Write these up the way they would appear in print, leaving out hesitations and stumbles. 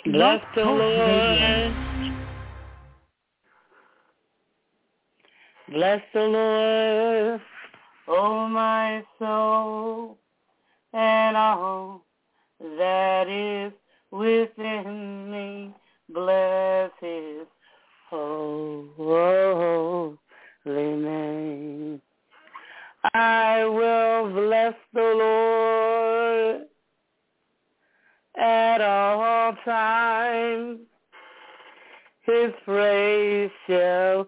Bless the Lord. Bless the Lord, oh my soul, and all that is within me. Bless his holy name. I will bless the Lord at all times. His praise shall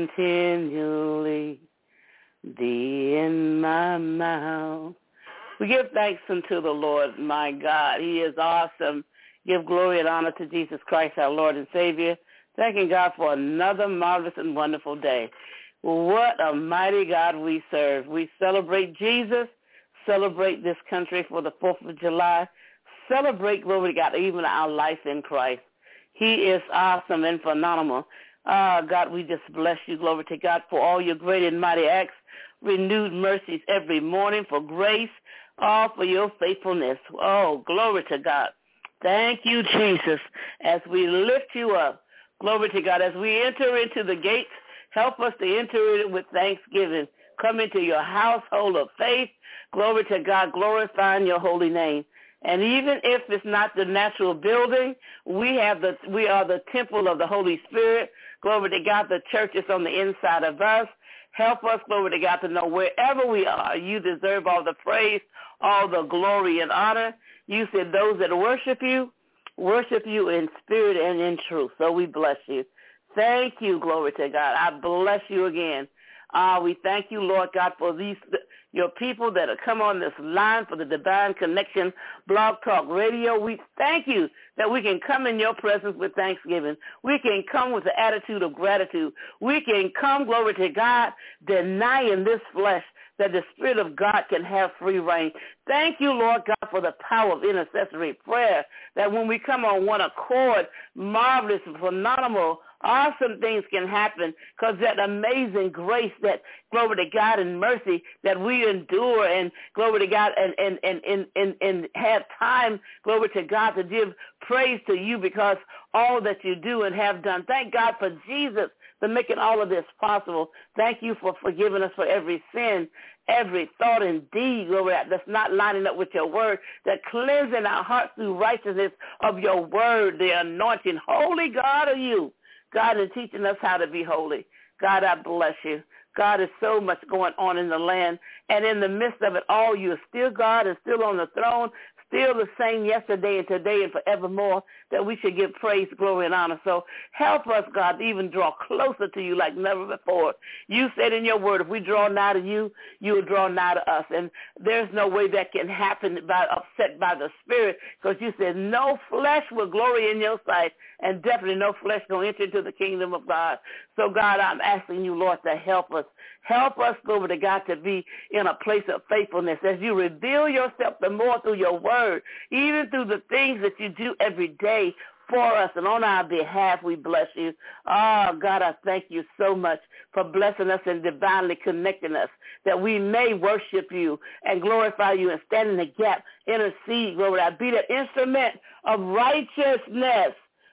continually be in my mouth. We give thanks unto the Lord, my God. He is awesome. Give glory and honor to Jesus Christ, our Lord and Savior. Thanking God for another marvelous and wonderful day. What a mighty God we serve. We celebrate Jesus, celebrate this country for the 4th of July, celebrate, glory to God, even our life in Christ. He is awesome and phenomenal. God, we just bless you, glory to God, for all your great and mighty acts, renewed mercies every morning, for grace, all for your faithfulness. Oh, glory to God. Thank you, Jesus, as we lift you up. Glory to God. As we enter into the gates, help us to enter it with thanksgiving. Come into your household of faith. Glory to God, glorifying your holy name. And even if it's not the natural building, we are the temple of the Holy Spirit. Glory to God, the church is on the inside of us. Help us, glory to God, to know wherever we are, you deserve all the praise, all the glory and honor. You said those that worship you in spirit and in truth. So we bless you. Thank you, glory to God. I bless you again. We thank you, Lord God, for your people that have come on this line for the Divine Connection Blog Talk Radio. We thank you that we can come in your presence with thanksgiving. We can come with the attitude of gratitude. We can come, glory to God, denying this flesh that the Spirit of God can have free reign. Thank you, Lord God, for the power of intercessory prayer, that when we come on one accord, marvelous, phenomenal, awesome things can happen, because that amazing grace, that glory to God and mercy that we endure, and glory to God, and have time, glory to God, to give praise to you because all that you do and have done. Thank God for Jesus for making all of this possible. Thank you for forgiving us for every sin, every thought and deed, glory, that's not lining up with your word, that cleansing our hearts through righteousness of your word, the anointing. Holy God are you, God, is teaching us how to be holy. God, I bless you. God, is so much going on in the land, and in the midst of it all, you are still God and still on the throne, still the same yesterday and today and forevermore, that we should give praise, glory, and honor. So help us, God, to even draw closer to you like never before. You said in your word, if we draw nigh to you, you will draw nigh to us. And there's no way that can happen upset by the Spirit, because you said no flesh will glory in your sight, and definitely no flesh will enter into the kingdom of God. So, God, I'm asking you, Lord, to help us. Help us, glory to God, to be in a place of faithfulness as you reveal yourself the more through your word, even through the things that you do every day for us and on our behalf. We bless you. Oh, God, I thank you so much for blessing us and divinely connecting us, that we may worship you and glorify you and stand in the gap, intercede, glory to God, be the instrument of righteousness.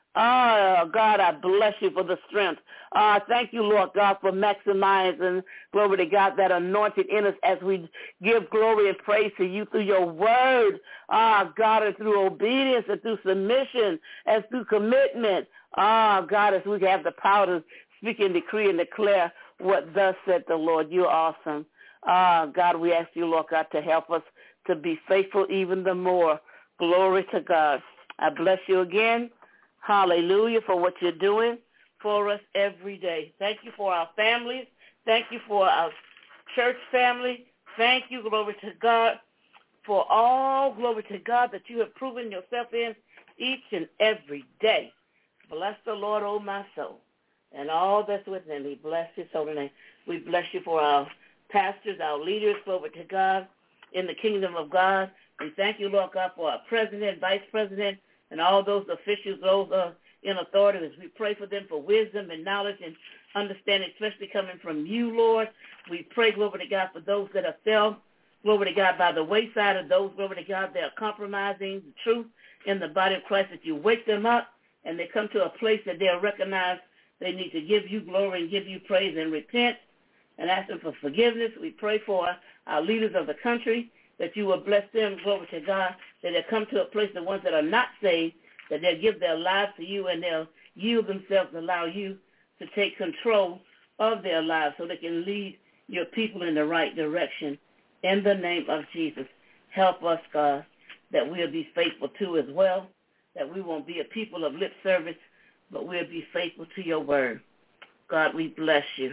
Oh, God, I bless you for the strength. Thank you, Lord God, for maximizing, glory to God, that anointed in us as we give glory and praise to you through your word, God, and through obedience and through submission and through commitment. God, as we have the power to speak and decree and declare what thus said the Lord. You're awesome. God, we ask you, Lord God, to help us to be faithful even the more. Glory to God. I bless you again. Hallelujah for what you're doing for us every day. Thank you for our families. Thank you for our church family. Thank you, glory to God, for all, glory to God, that you have proven yourself in each and every day. Bless the Lord, oh my soul, and all that's within me. Bless his holy name. We bless you for our pastors, our leaders, glory to God, in the kingdom of God. We thank you, Lord God, for our president, vice president, and all those officials, those in authority, as we pray for them for wisdom and knowledge and understanding, especially coming from you, Lord. We pray, glory to God, for those that have fell, glory to God, by the wayside of those, glory to God, that are compromising the truth in the body of Christ, that you wake them up and they come to a place that they'll recognize they need to give you glory and give you praise and repent and ask them for forgiveness. We pray for our leaders of the country, that you will bless them, glory to God, that they'll come to a place, the ones that are not saved, that they'll give their lives to you and they'll yield themselves and allow you to take control of their lives so they can lead your people in the right direction. In the name of Jesus, help us, God, that we'll be faithful too as well, that we won't be a people of lip service, but we'll be faithful to your word. God, we bless you.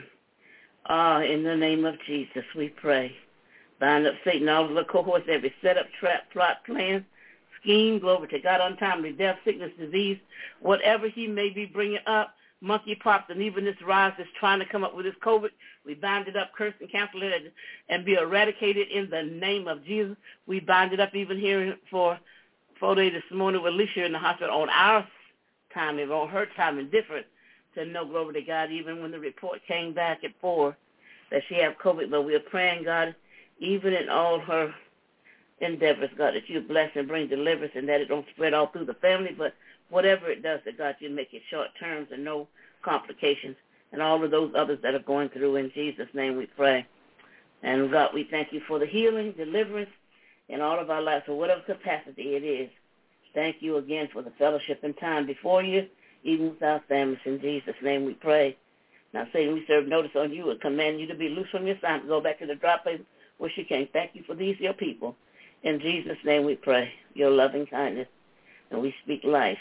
In the name of Jesus, we pray. Bind up Satan, all of the cohorts, every setup, trap, plot, plan, scheme, glory to God, untimely death, sickness, disease, whatever he may be bringing up, monkeypox, and even this rise that's trying to come up with this COVID, we bind it up, curse and cancel it, and be eradicated in the name of Jesus. We bind it up even here for 4 days this morning with Alicia in the hospital on our time and on her time and different to know, glory to God, even when the report came back at 4 that she had COVID. But we're praying, God, even in all her endeavors, God, that you bless and bring deliverance and that it don't spread all through the family, but whatever it does, that God, you make it short terms and no complications, and all of those others that are going through. In Jesus' name we pray. And God, we thank you for the healing, deliverance in all of our lives, for whatever capacity it is. Thank you again for the fellowship and time before you, even with our families. In Jesus' name we pray. Now, Satan, we serve notice on you and command you to be loose from your assignment. Go back to the dry place where she came. Thank you for these, your people. In Jesus' name we pray, your loving kindness, and we speak life.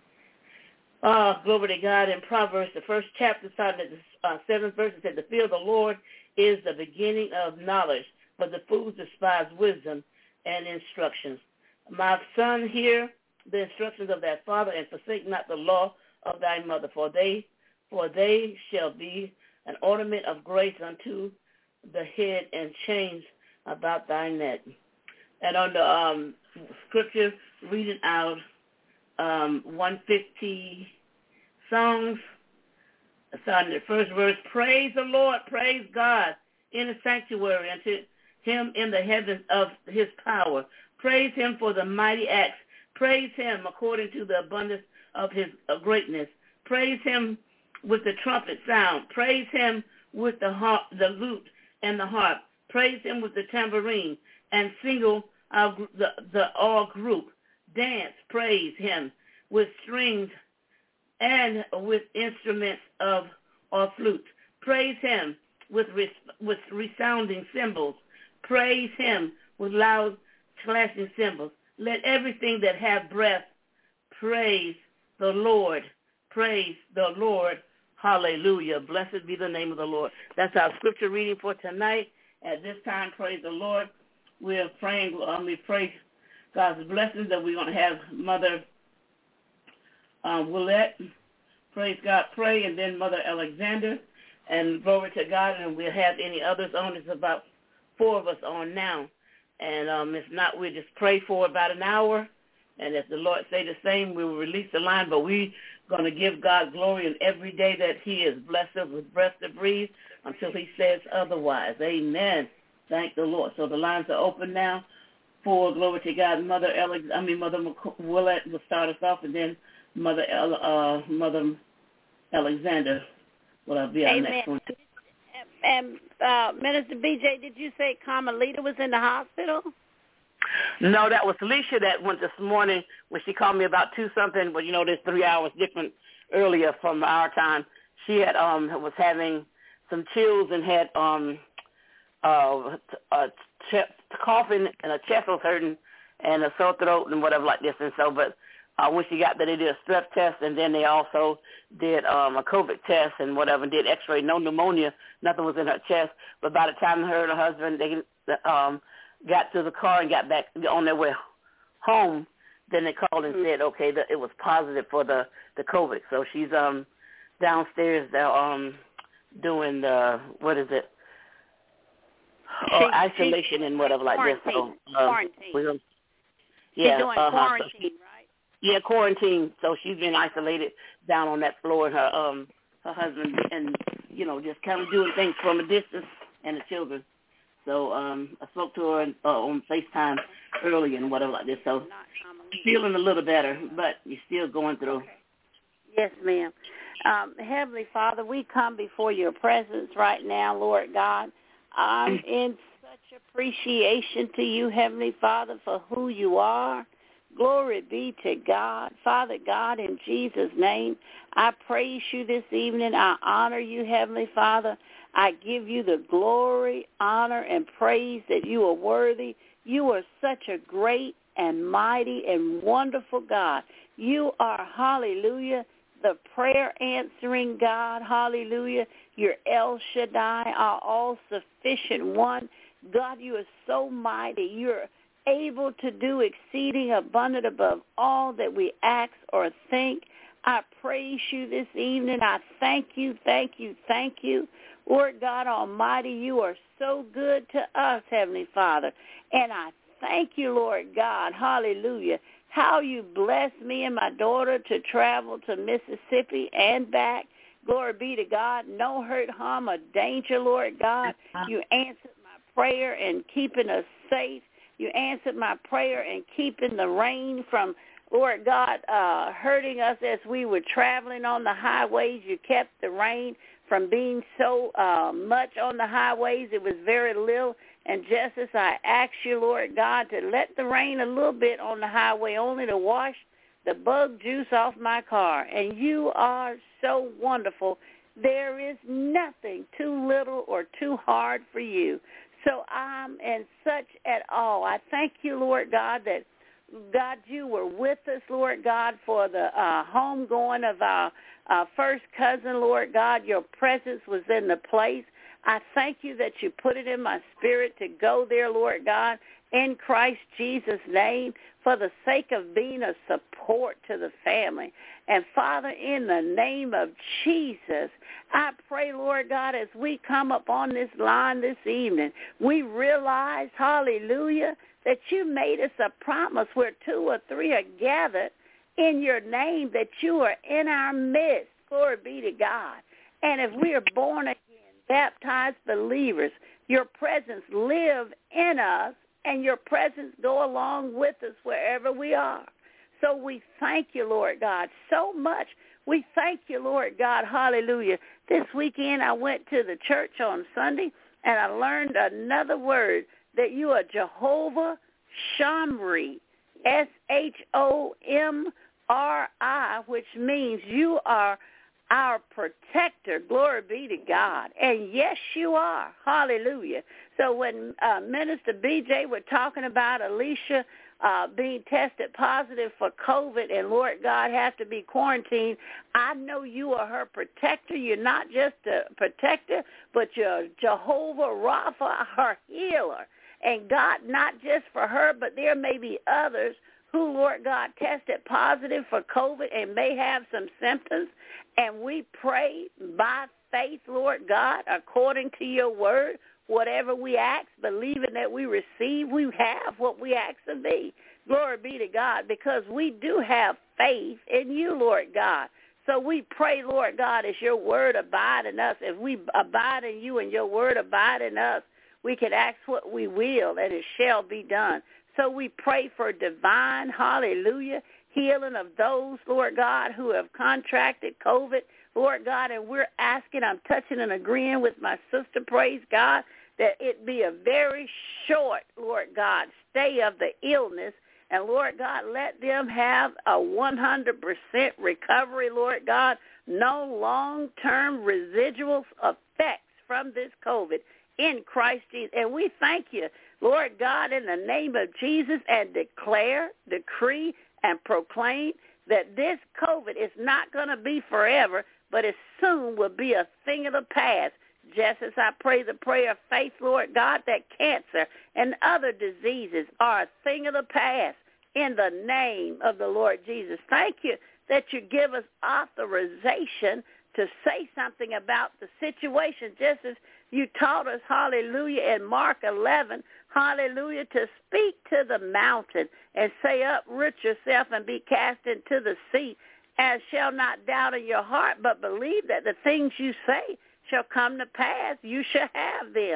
Glory to God. In Proverbs, the first chapter, starting at the 7th verse, it said, the fear of the Lord is the beginning of knowledge, but the fools despise wisdom and instructions. My son, hear the instructions of thy father, and forsake not the law of thy mother, for they shall be an ornament of grace unto the head and chains about thy neck. And on the scripture, reading out 150 songs, starting the first verse, praise the Lord, praise God in the sanctuary, unto him in the heavens of his power. Praise him for the mighty acts. Praise him according to the abundance of his greatness. Praise him with the trumpet sound. Praise him with the harp, the lute and the harp. Praise him with the tambourine and single the all group. Dance, praise him with strings and with instruments or flutes. Praise him with resounding cymbals. Praise him with loud clashing cymbals. Let everything that have breath praise the Lord. Praise the Lord. Hallelujah. Blessed be the name of the Lord. That's our scripture reading for tonight. At this time, praise the Lord. We're praying, we pray God's blessings that we're going to have Mother Willette, praise God, pray, and then Mother Alexander, and glory to God, and we'll have any others on. It's about 4 of us on now. And if not, we'll just pray for about an hour, and if the Lord say the same, we will release the line, but we're going to give God glory in every day that he is blessed us with breath to breathe until he says otherwise. Amen. Thank the Lord. So the lines are open now for, glory to God, Mother Willette will start us off, and then Mother Alexander will be our next one. And Minister BJ, did you say Carmelita was in the hospital? No, that was Alicia that went this morning when she called me about 2-something. Well, you know, there's 3 hours different earlier from our time. She had was having some chills and had coughing, and her chest was hurting and a sore throat and whatever like this. And so, but when she got there, they did a strep test, and then they also did a COVID test and whatever, and did x-ray, no pneumonia, nothing was in her chest. But by the time her and her husband, they got to the car and got back on their way home, then they called and said, okay, that it was positive for the COVID. So she's downstairs. They're doing the, what is it? Isolation and whatever like this. So, quarantine. Yeah, she's doing quarantine, so right? Yeah, quarantine. So she's been isolated down on that floor, and her husband, and you know, just kind of doing things from a distance, and the children. So I spoke to her on FaceTime early and whatever like this. So feeling a little better, but you're still going through. Okay. Yes, ma'am. Heavenly Father, we come before your presence right now, Lord God. I'm in such appreciation to you, Heavenly Father, for who you are. Glory be to God. Father God, in Jesus' name, I praise you this evening. I honor you, Heavenly Father. I give you the glory, honor, and praise that you are worthy. You are such a great and mighty and wonderful God. You are, hallelujah, the prayer-answering God, hallelujah. You're El Shaddai, our all-sufficient one. God, you are so mighty. You're able to do exceeding abundant above all that we ask or think. I praise you this evening. I thank you, thank you, thank you. Lord God Almighty, you are so good to us, Heavenly Father. And I thank you, Lord God, hallelujah, how you blessed me and my daughter to travel to Mississippi and back. Glory be to God. No hurt, harm, or danger, Lord God. You answered my prayer in keeping us safe. You answered my prayer in keeping the rain from, Lord God, hurting us as we were traveling on the highways. You kept the rain from being so much on the highways. It was very little. And just as I asked you, Lord God, to let the rain a little bit on the highway, only to wash the bug juice off my car. And you are so wonderful. There is nothing too little or too hard for you. So I'm in such at all. I thank you, Lord God, that, God, you were with us, Lord God, for the homegoing of our first cousin, Lord God. Your presence was in the place. I thank you that you put it in my spirit to go there, Lord God, in Christ Jesus' name, for the sake of being a support to the family. And, Father, in the name of Jesus, I pray, Lord God, as we come up on this line this evening, we realize, hallelujah, that you made us a promise where 2 or 3 are gathered in your name, that you are in our midst. Glory be to God. And if we are born again, baptized believers, your presence live in us, and your presence go along with us wherever we are. So we thank you, Lord God, so much. We thank you, Lord God, hallelujah. This weekend I went to the church on Sunday, and I learned another word, that you are Jehovah Shomri, S-H-O-M-R-I, which means you are our protector. Glory be to God. And yes, you are. Hallelujah. So when Minister BJ were talking about Alicia being tested positive for COVID and, Lord God, have to be quarantined, I know you are her protector. You're not just a protector, but you're Jehovah Rapha, her healer. And God, not just for her, but there may be others who, Lord God, tested positive for COVID and may have some symptoms. And we pray by faith, Lord God, according to your word, whatever we ask, believing that we receive, we have what we ask of thee. Glory be to God, because we do have faith in you, Lord God. So we pray, Lord God, as your word abide in us. If we abide in you and your word abide in us, we can ask what we will, and it shall be done. So we pray for divine, hallelujah, healing of those, Lord God, who have contracted COVID, Lord God, and we're asking, I'm touching and agreeing with my sister, praise God, that it be a very short, Lord God, stay of the illness, and Lord God, let them have a 100% recovery, Lord God, no long-term residual effects from this COVID in Christ Jesus. And we thank you, Lord God, in the name of Jesus, and declare, decree, and proclaim that this COVID is not going to be forever, but it soon will be a thing of the past. Just as I pray the prayer of faith, Lord God, that cancer and other diseases are a thing of the past in the name of the Lord Jesus. Thank you that you give us authorization to say something about the situation, just as you taught us, hallelujah, in Mark 11, hallelujah, to speak to the mountain and say, uproot yourself and be cast into the sea, and shall not doubt in your heart, but believe that the things you say shall come to pass. You shall have them.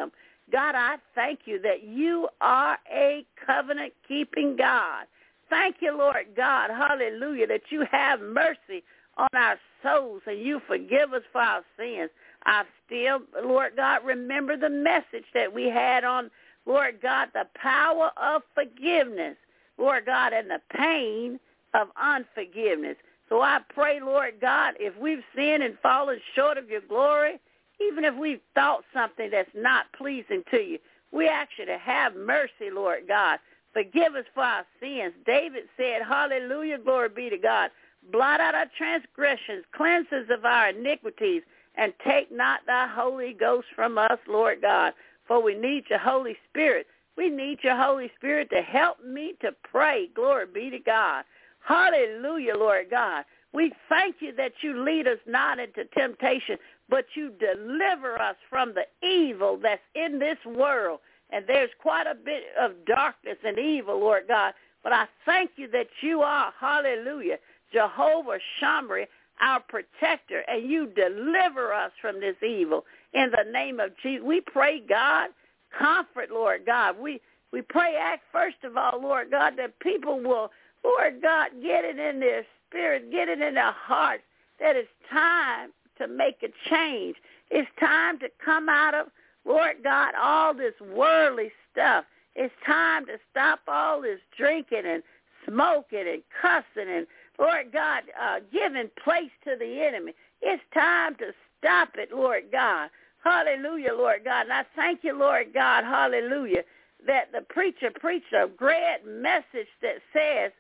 God, I thank you that you are a covenant-keeping God. Thank you, Lord God, hallelujah, that you have mercy on our souls and you forgive us for our sins. I still, Lord God, remember the message that we had on, Lord God, the power of forgiveness, Lord God, and the pain of unforgiveness. So I pray, Lord God, if we've sinned and fallen short of your glory, even if we've thought something that's not pleasing to you, we ask you to have mercy, Lord God. Forgive us for our sins. David said, hallelujah, glory be to God. Blot out our transgressions, cleanse us of our iniquities, and take not thy Holy Ghost from us, Lord God. For we need your Holy Spirit. We need your Holy Spirit to help me to pray. Glory be to God. Hallelujah, Lord God. We thank you that you lead us not into temptation, but you deliver us from the evil that's in this world. And there's quite a bit of darkness and evil, Lord God. But I thank you that you are, hallelujah, Jehovah Shammah, our protector, and you deliver us from this evil. In the name of Jesus, we pray, God, comfort, Lord God. We pray, act first of all, Lord God, that people will, Lord God, get it in their spirit, get it in their hearts, that it's time to make a change. It's time to come out of, Lord God, all this worldly stuff. It's time to stop all this drinking and smoking and cussing and, Lord God, giving place to the enemy. It's time to stop it, Lord God. Hallelujah, Lord God. And I thank you, Lord God, hallelujah, that the preacher preached a great message that says,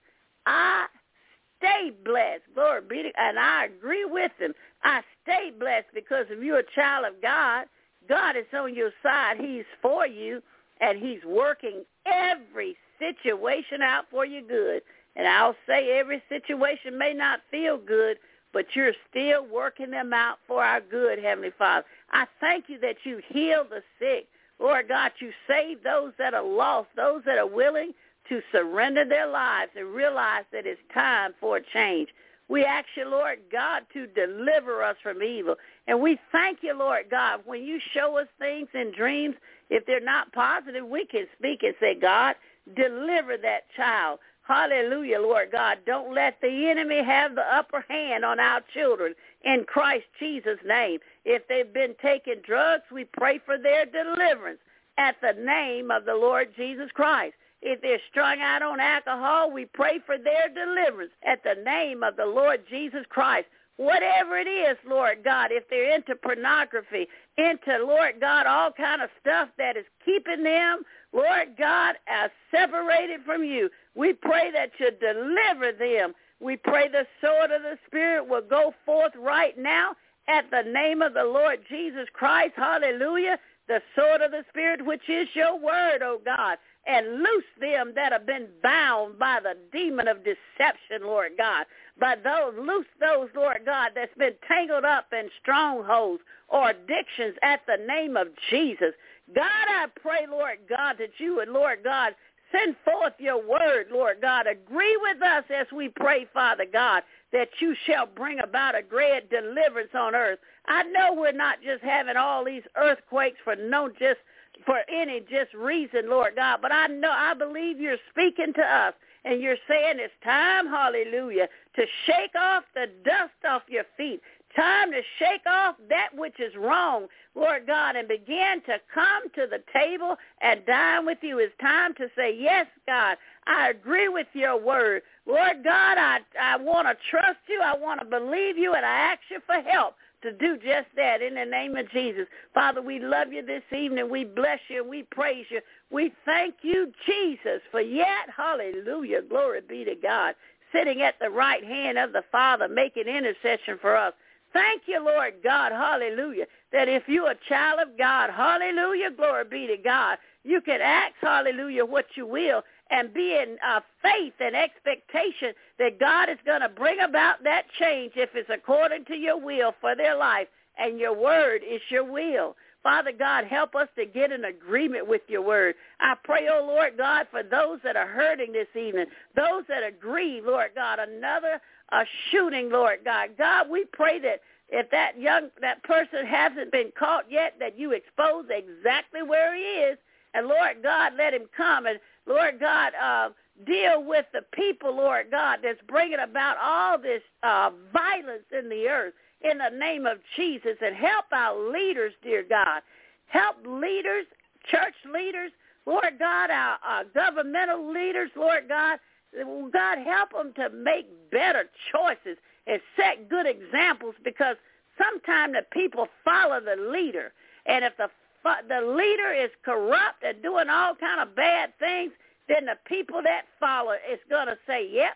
I stay blessed. Glory be to God. And I agree with him. I stay blessed because if you're a child of God, God is on your side. He's for you, and he's working every situation out for your good. And I'll say every situation may not feel good, but you're still working them out for our good, Heavenly Father. I thank you that you heal the sick. Lord God, you save those that are lost, those that are willing to surrender their lives and realize that it's time for a change. We ask you, Lord God, to deliver us from evil. And we thank you, Lord God, when you show us things in dreams, if they're not positive, we can speak and say, God, deliver that child. Hallelujah, Lord God. Don't let the enemy have the upper hand on our children in Christ Jesus' name. If they've been taking drugs, we pray for their deliverance at the name of the Lord Jesus Christ. If they're strung out on alcohol, we pray for their deliverance at the name of the Lord Jesus Christ. Whatever it is, Lord God, if they're into pornography, into, Lord God, all kind of stuff that is keeping them, Lord God, separated from you, we pray that you deliver them. We pray the sword of the Spirit will go forth right now at the name of the Lord Jesus Christ. Hallelujah. The sword of the Spirit, which is your word, oh God, and loose them that have been bound by the demon of deception, Lord God. By those, loose those, Lord God, that's been tangled up in strongholds or addictions at the name of Jesus. God, I pray, Lord God, that you would, Lord God, send forth your word, Lord God. Agree with us as we pray, Father God, that you shall bring about a great deliverance on earth. I know we're not just having all these earthquakes for any reason, Lord God, but I believe you're speaking to us, and you're saying it's time, hallelujah, to shake off the dust off your feet. Time to shake off that which is wrong, Lord God, and begin to come to the table and dine with you. It's time to say, yes, God, I agree with your word. Lord God, I want to trust you. I want to believe you, and I ask you for help to do just that in the name of Jesus. Father, we love you this evening. We bless you and we praise you. We thank you, Jesus, for yet, hallelujah, glory be to God, sitting at the right hand of the Father, making intercession for us. Thank you, Lord God, hallelujah, that if you're a child of God, hallelujah, glory be to God, you can ask, hallelujah, what you will and be in faith and expectation that God is going to bring about that change if it's according to your will for their life, and your word is your will. Father God, help us to get in agreement with your word. I pray, oh Lord God, for those that are hurting this evening, those that are grieved, Lord God, another shooting, Lord God. God, we pray that if that person hasn't been caught yet, that you expose exactly where he is. And Lord God, let him come. And Lord God, deal with the people, Lord God, that's bringing about all this violence in the earth in the name of Jesus. And help our leaders, dear God. Help leaders, church leaders, Lord God, our governmental leaders, Lord God. God, help them to make better choices and set good examples, because sometimes the people follow the leader. And if the leader is corrupt and doing all kind of bad things, then the people that follow is going to say, yep,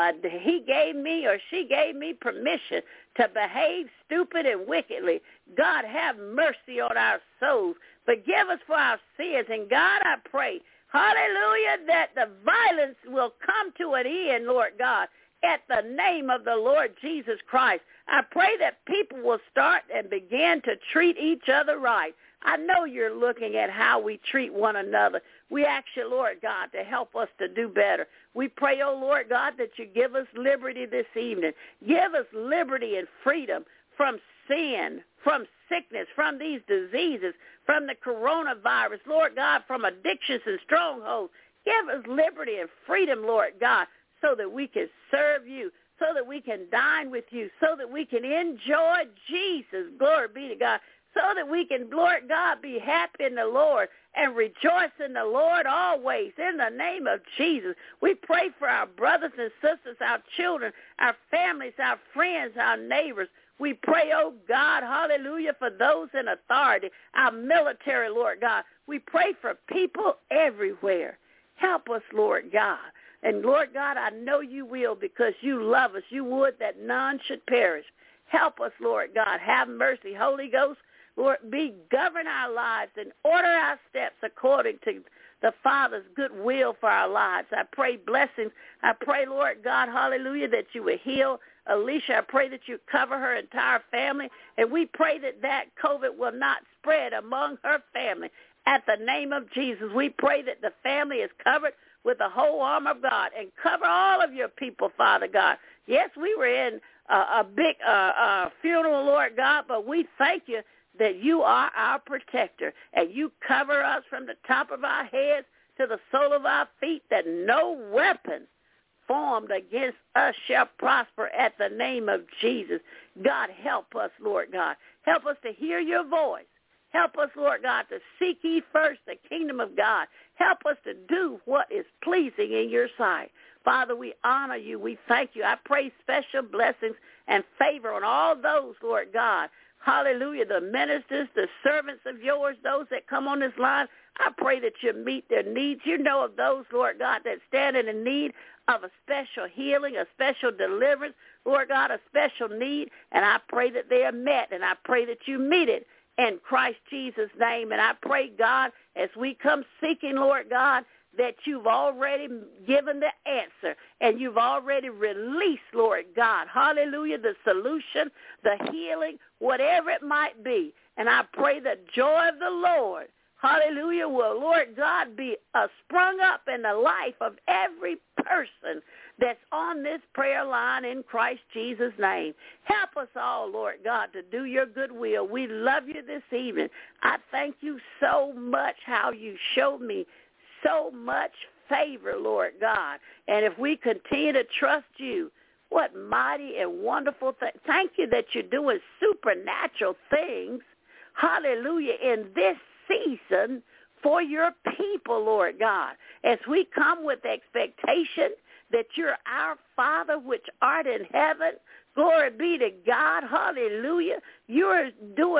he gave me or she gave me permission to behave stupid and wickedly. God, have mercy on our souls. Forgive us for our sins. And God, I pray, hallelujah, that the violence will come to an end, Lord God, at the name of the Lord Jesus Christ. I pray that people will start and begin to treat each other right. I know you're looking at how we treat one another. We ask you, Lord God, to help us to do better. We pray, oh Lord God, that you give us liberty this evening. Give us liberty and freedom from sin, from sickness, from these diseases, from the coronavirus, Lord God, from addictions and strongholds. Give us liberty and freedom, Lord God, so that we can serve you, so that we can dine with you, so that we can enjoy Jesus. Glory be to God. So that we can, Lord God, be happy in the Lord and rejoice in the Lord always. In the name of Jesus, we pray for our brothers and sisters, our children, our families, our friends, our neighbors. We pray, oh God, hallelujah, for those in authority, our military, Lord God. We pray for people everywhere. Help us, Lord God. And Lord God, I know you will, because you love us. You would that none should perish. Help us, Lord God. Have mercy. Holy Ghost, Lord, govern our lives and order our steps according to the Father's good will for our lives. I pray blessings. I pray, Lord God, hallelujah, that you will heal Alicia. I pray that you cover her entire family. And we pray that COVID will not spread among her family. At the name of Jesus, we pray that the family is covered with the whole armor of God, and cover all of your people, Father God. Yes, we were in a big funeral, Lord God, but we thank you that you are our protector, and you cover us from the top of our heads to the sole of our feet, that no weapon formed against us shall prosper at the name of Jesus. God, help us, Lord God. Help us to hear your voice. Help us, Lord God, to seek ye first the kingdom of God. Help us to do what is pleasing in your sight. Father, we honor you. We thank you. I pray special blessings and favor on all those, Lord God. Hallelujah, the ministers, the servants of yours, those that come on this line. I pray that you meet their needs. You know of those, Lord God, that stand in need of a special healing, a special deliverance, Lord God, a special need. And I pray that they are met, and I pray that you meet it in Christ Jesus' name. And I pray, God, as we come seeking, Lord God, that you've already given the answer and you've already released, Lord God, hallelujah, the solution, the healing, whatever it might be. And I pray the joy of the Lord, hallelujah, will, Lord God, be sprung up in the life of every person that's on this prayer line in Christ Jesus' name. Help us all, Lord God, to do your good will. We love you this evening. I thank you so much how you showed me so much favor, Lord God. And if we continue to trust you, what mighty and wonderful thing. Thank you that you're doing supernatural things, hallelujah, in this season for your people, Lord God. As we come with expectation that you're our Father which art in heaven, glory be to God, hallelujah. You're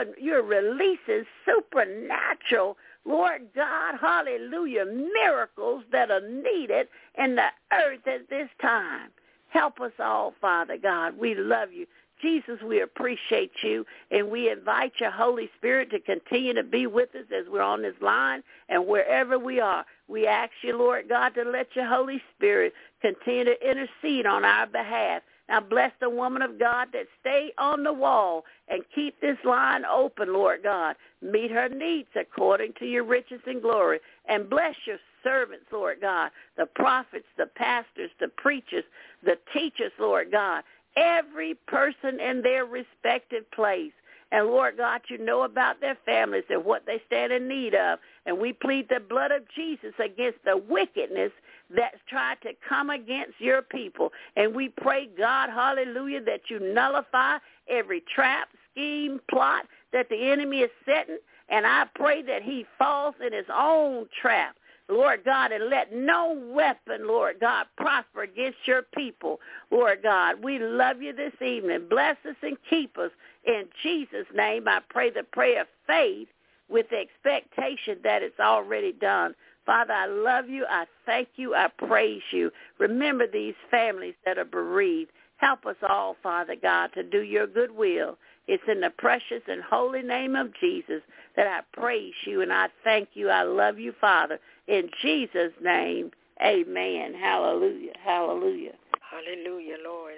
releasing supernatural, Lord God, hallelujah, miracles that are needed in the earth at this time. Help us all, Father God. We love you. Jesus, we appreciate you, and we invite your Holy Spirit to continue to be with us as we're on this line and wherever we are. We ask you, Lord God, to let your Holy Spirit continue to intercede on our behalf Now bless the woman of God that stay on the wall and keep this line open, Lord God. Meet her needs according to your riches and glory. And bless your servants, Lord God, the prophets, the pastors, the preachers, the teachers, Lord God, every person in their respective place. And, Lord God, you know about their families and what they stand in need of. And we plead the blood of Jesus against the wickedness that's tried to come against your people. And we pray, God, hallelujah, that you nullify every trap, scheme, plot that the enemy is setting. And I pray that he falls in his own trap, Lord God, and let no weapon, Lord God, prosper against your people, Lord God. We love you this evening. Bless us and keep us. In Jesus' name, I pray the prayer of faith with the expectation that it's already done. Father, I love you. I thank you. I praise you. Remember these families that are bereaved. Help us all, Father God, to do your good will. It's in the precious and holy name of Jesus that I praise you and I thank you. I love you, Father. In Jesus' name, amen. Hallelujah. Hallelujah. Hallelujah, Lord.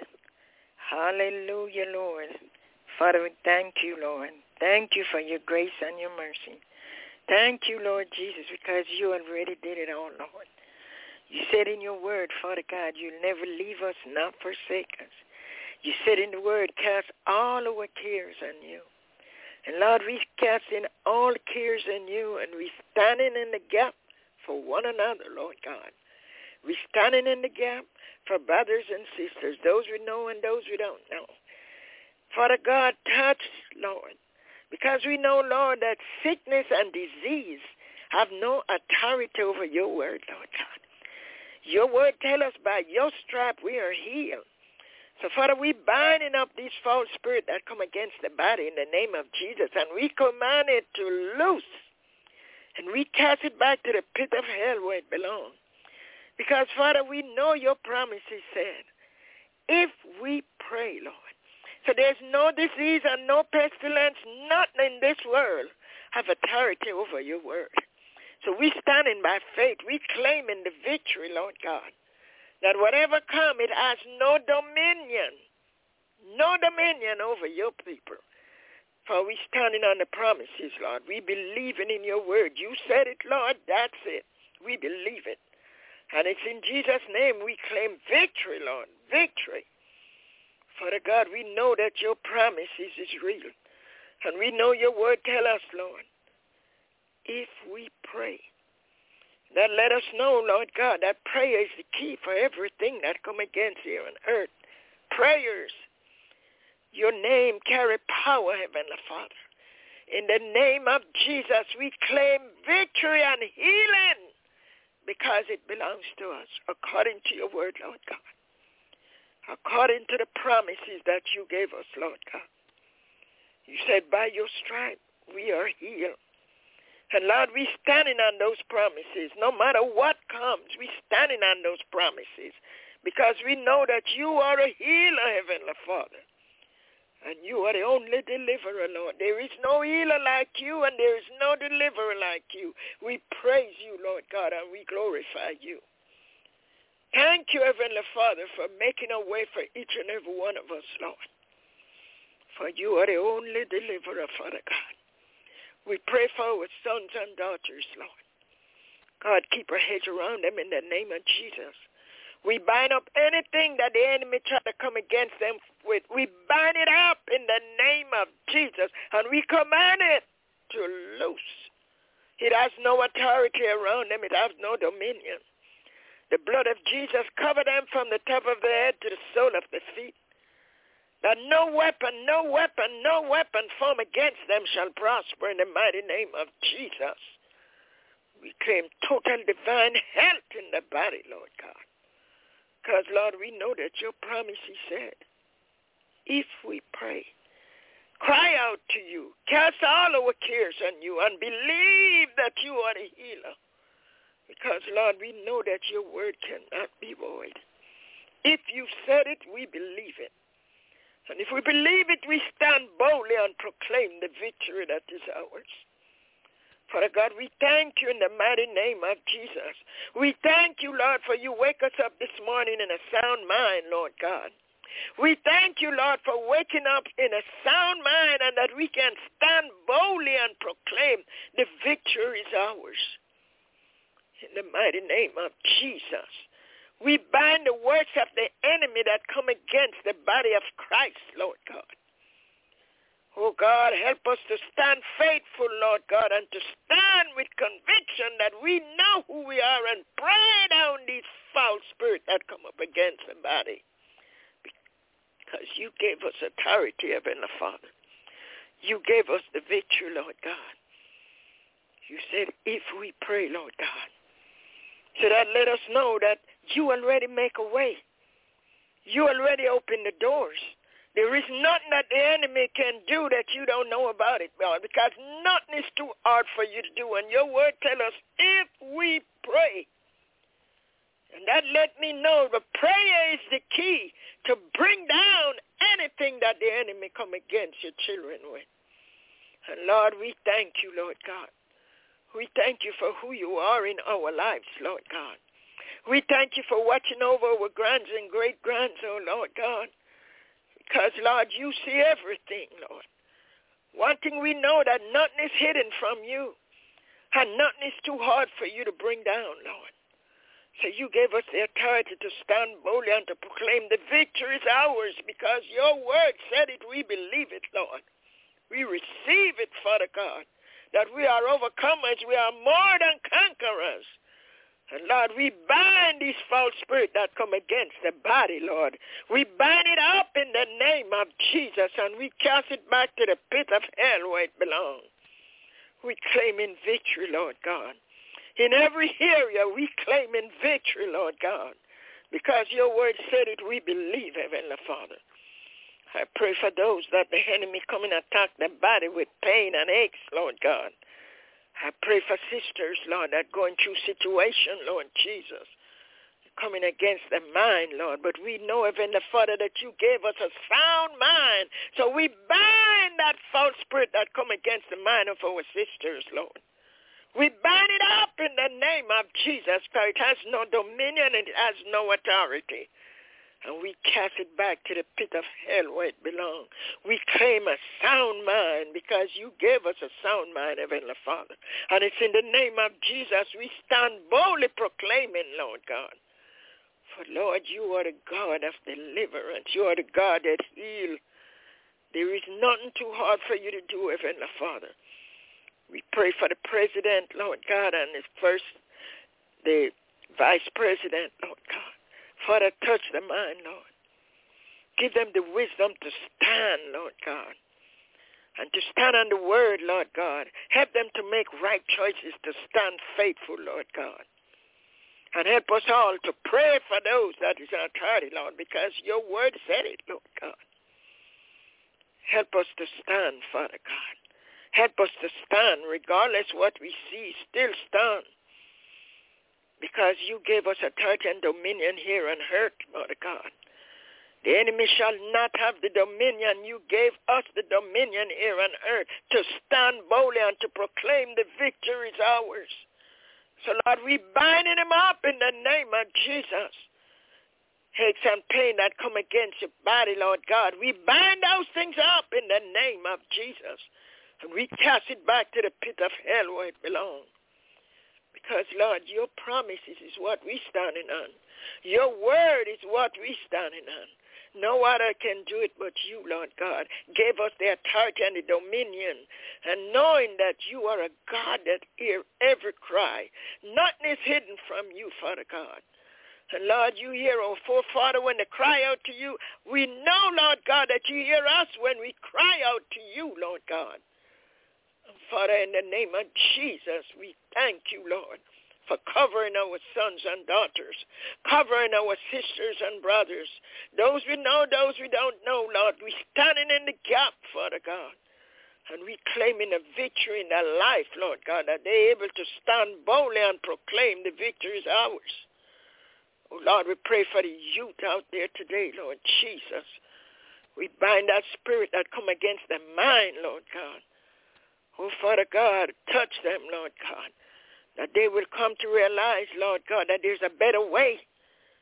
Hallelujah, Lord. Father, we thank you, Lord. Thank you for your grace and your mercy. Thank you, Lord Jesus, because you already did it all, Lord. You said in your word, Father God, you'll never leave us, not forsake us. You said in the word, cast all our cares on you. And Lord, we casting all cares on you, and we standing in the gap for one another, Lord God. We standing in the gap for brothers and sisters, those we know and those we don't know. Father God, touch, Lord, because we know, Lord, that sickness and disease have no authority over your word, Lord God. Your word tell us by your stripe we are healed. So, Father, we binding up these false spirits that come against the body in the name of Jesus, and we command it to loose, and we cast it back to the pit of hell where it belongs. Because, Father, we know your promises said, if we pray, Lord. So there's no disease and no pestilence, nothing in this world have authority over your word. So we standing by faith. We claiming the victory, Lord God, that whatever come, it has no dominion over your people. For we standing on the promises, Lord. We believing in your word. You said it, Lord. That's it. We believe it. And it's in Jesus' name we claim victory, Lord. Victory. Father God, we know that your promises is real. And we know your word tell us, Lord, if we pray, that let us know, Lord God, that prayer is the key for everything that come against here on earth. Prayers. Your name carry power, Heavenly Father. In the name of Jesus, we claim victory and healing because it belongs to us according to your word, Lord God. According to the promises that you gave us, Lord God. You said by your stripe we are healed. And Lord, we standing on those promises. No matter what comes, we standing on those promises. Because we know that you are a healer, Heavenly Father. And you are the only deliverer, Lord. There is no healer like you, and there is no deliverer like you. We praise you, Lord God, and we glorify you. Thank you, Heavenly Father, for making a way for each and every one of us, Lord. For you are the only deliverer, Father God. We pray for our sons and daughters, Lord. God, keep a hedge around them in the name of Jesus. We bind up anything that the enemy try to come against them with. We bind it up in the name of Jesus, and we command it to loose. It has no authority around them. It has no dominion. The blood of Jesus cover them from the top of their head to the sole of their feet. That no weapon formed against them shall prosper in the mighty name of Jesus. We claim total divine health in the body, Lord God. Because, Lord, we know that your promise, he said, if we pray, cry out to you, cast all our cares on you, and believe that you are the healer. Because, Lord, we know that your word cannot be void. If you said it, we believe it. And if we believe it, we stand boldly and proclaim the victory that is ours. Father God, we thank you in the mighty name of Jesus. We thank you, Lord, for you wake us up this morning in a sound mind, Lord God. We thank you, Lord, for waking up in a sound mind and that we can stand boldly and proclaim the victory is ours. In the mighty name of Jesus, we bind the works of the enemy that come against the body of Christ, Lord God. Oh, God, help us to stand faithful, Lord God, and to stand with conviction that we know who we are and pray down these foul spirits that come up against the body. Because you gave us authority, Heavenly Father. You gave us the victory, Lord God. You said, if we pray, Lord God. So that let us know that you already make a way. You already open the doors. There is nothing that the enemy can do that you don't know about it, God, because nothing is too hard for you to do. And your word tells us, if we pray, and that let me know the prayer is the key to bring down anything that the enemy come against your children with. And Lord, we thank you, Lord God. We thank you for who you are in our lives, Lord God. We thank you for watching over our grands and great-grands, oh Lord God. Because, Lord, you see everything, Lord. One thing we know, that nothing is hidden from you. And nothing is too hard for you to bring down, Lord. So you gave us the authority to stand boldly and to proclaim the victory is ours because your word said it. We believe it, Lord. We receive it, Father God, that we are overcomers. We are more than conquerors. And, Lord, we bind these foul spirits that come against the body, Lord. We bind it up in the name of Jesus, and we cast it back to the pit of hell where it belongs. We claim in victory, Lord God. In every area, we claim in victory, Lord God, because your word said it, we believe, Heavenly Father. I pray for those that the enemy come and attack the body with pain and aches, Lord God. I pray for sisters, Lord, that going through situation, Lord Jesus, coming against the mind, Lord. But we know, Heavenly Father, that you gave us a sound mind. So we bind that false spirit that come against the mind of our sisters, Lord. We bind it up in the name of Jesus, for it has no dominion and it has no authority. And we cast it back to the pit of hell where it belongs. We claim a sound mind because you gave us a sound mind, Heavenly Father. And it's in the name of Jesus we stand boldly proclaiming, Lord God. For, Lord, you are the God of deliverance. You are the God that heals. There is nothing too hard for you to do, Heavenly Father. We pray for the president, Lord God, and the vice president, Lord God. Father, touch the mind, Lord. Give them the wisdom to stand, Lord God, and to stand on the word, Lord God. Help them to make right choices, to stand faithful, Lord God. And help us all to pray for those that is in authority, Lord, because your word said it, Lord God. Help us to stand, Father God. Help us to stand, regardless what we see, still stand. Because you gave us authority and dominion here on earth, Lord God. The enemy shall not have the dominion. You gave us the dominion here on earth to stand boldly and to proclaim the victory is ours. So, Lord, we binding him up in the name of Jesus. Aches and pain that come against your body, Lord God. We bind those things up in the name of Jesus. And we cast it back to the pit of hell where it belongs. Because, Lord, your promises is what we standing on. Your word is what we standing on. No other can do it but you, Lord God. Gave us the authority and the dominion. And knowing that you are a God that hears every cry. Nothing is hidden from you, Father God. And, Lord, you hear our forefather when they cry out to you. We know, Lord God, that you hear us when we cry out to you, Lord God. Father, in the name of Jesus, we thank you, Lord, for covering our sons and daughters, covering our sisters and brothers, those we know, those we don't know, Lord. We standing in the gap, Father God, and we claiming a victory in their life, Lord God, that they're able to stand boldly and proclaim the victory is ours. Oh, Lord, we pray for the youth out there today, Lord Jesus. We bind that spirit that come against their mind, Lord God. Oh, Father God, touch them, Lord God, that they will come to realize, Lord God, that there's a better way.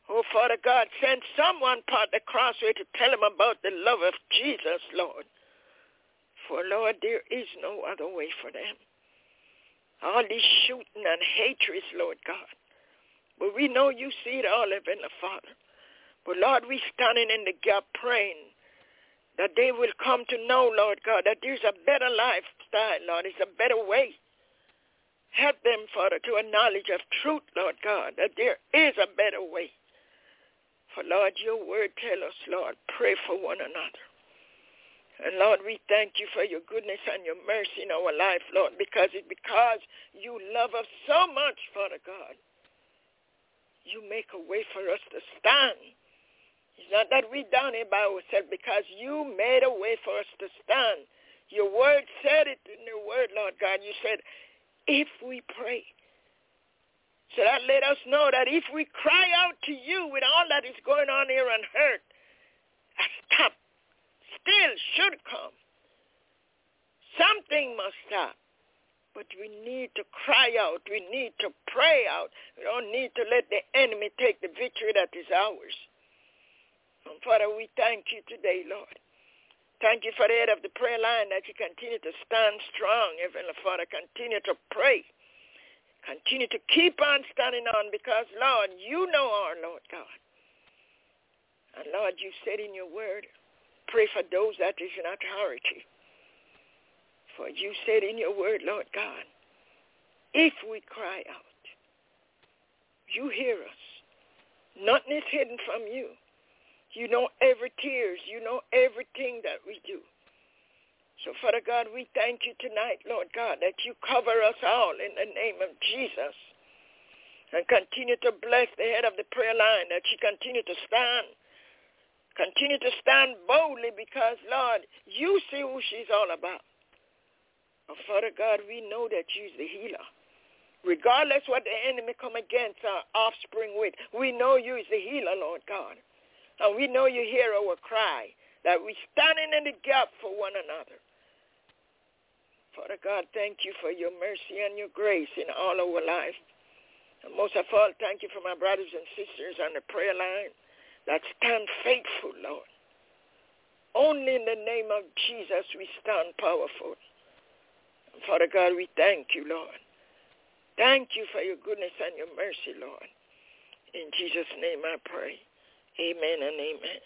Oh, Father God, send someone part the crossway to tell them about the love of Jesus, Lord. For, Lord, there is no other way for them. All this shooting and hatred, Lord God. But we know you see it all, Heavenly Father. But, Lord, we standing in the gap praying that they will come to know, Lord God, that there's a better lifestyle, Lord. It's a better way. Help them, Father, to a knowledge of truth, Lord God, that there is a better way. For, Lord, your word tell us, Lord, pray for one another. And, Lord, we thank you for your goodness and your mercy in our life, Lord, because you love us so much, Father God. You make a way for us to stand. It's not that we down here by ourselves, because you made a way for us to stand. Your word said it in your word, Lord God. You said, if we pray. So that let us know that if we cry out to you with all that is going on here on earth, a stop still should come. Something must stop. But we need to cry out. We need to pray out. We don't need to let the enemy take the victory that is ours. And Father, we thank you today, Lord. Thank you for the head of the prayer line that you continue to stand strong, Heavenly Father. Continue to pray. Continue to keep on standing on because, Lord, you know our Lord God. And, Lord, you said in your word, pray for those that is in authority. For you said in your word, Lord God, if we cry out, you hear us. Nothing is hidden from you. You know every tears. You know everything that we do. So, Father God, we thank you tonight, Lord God, that you cover us all in the name of Jesus. And continue to bless the head of the prayer line, that she continue to stand. Continue to stand boldly because, Lord, you see who she's all about. Oh, Father God, we know that you're the healer. Regardless what the enemy come against our offspring with, we know you is the healer, Lord God. And we know you hear our cry, that we standing in the gap for one another. Father God, thank you for your mercy and your grace in all our life. And most of all, thank you for my brothers and sisters on the prayer line that stand faithful, Lord. Only in the name of Jesus we stand powerful. And Father God, we thank you, Lord. Thank you for your goodness and your mercy, Lord. In Jesus' name I pray. Amen and amen.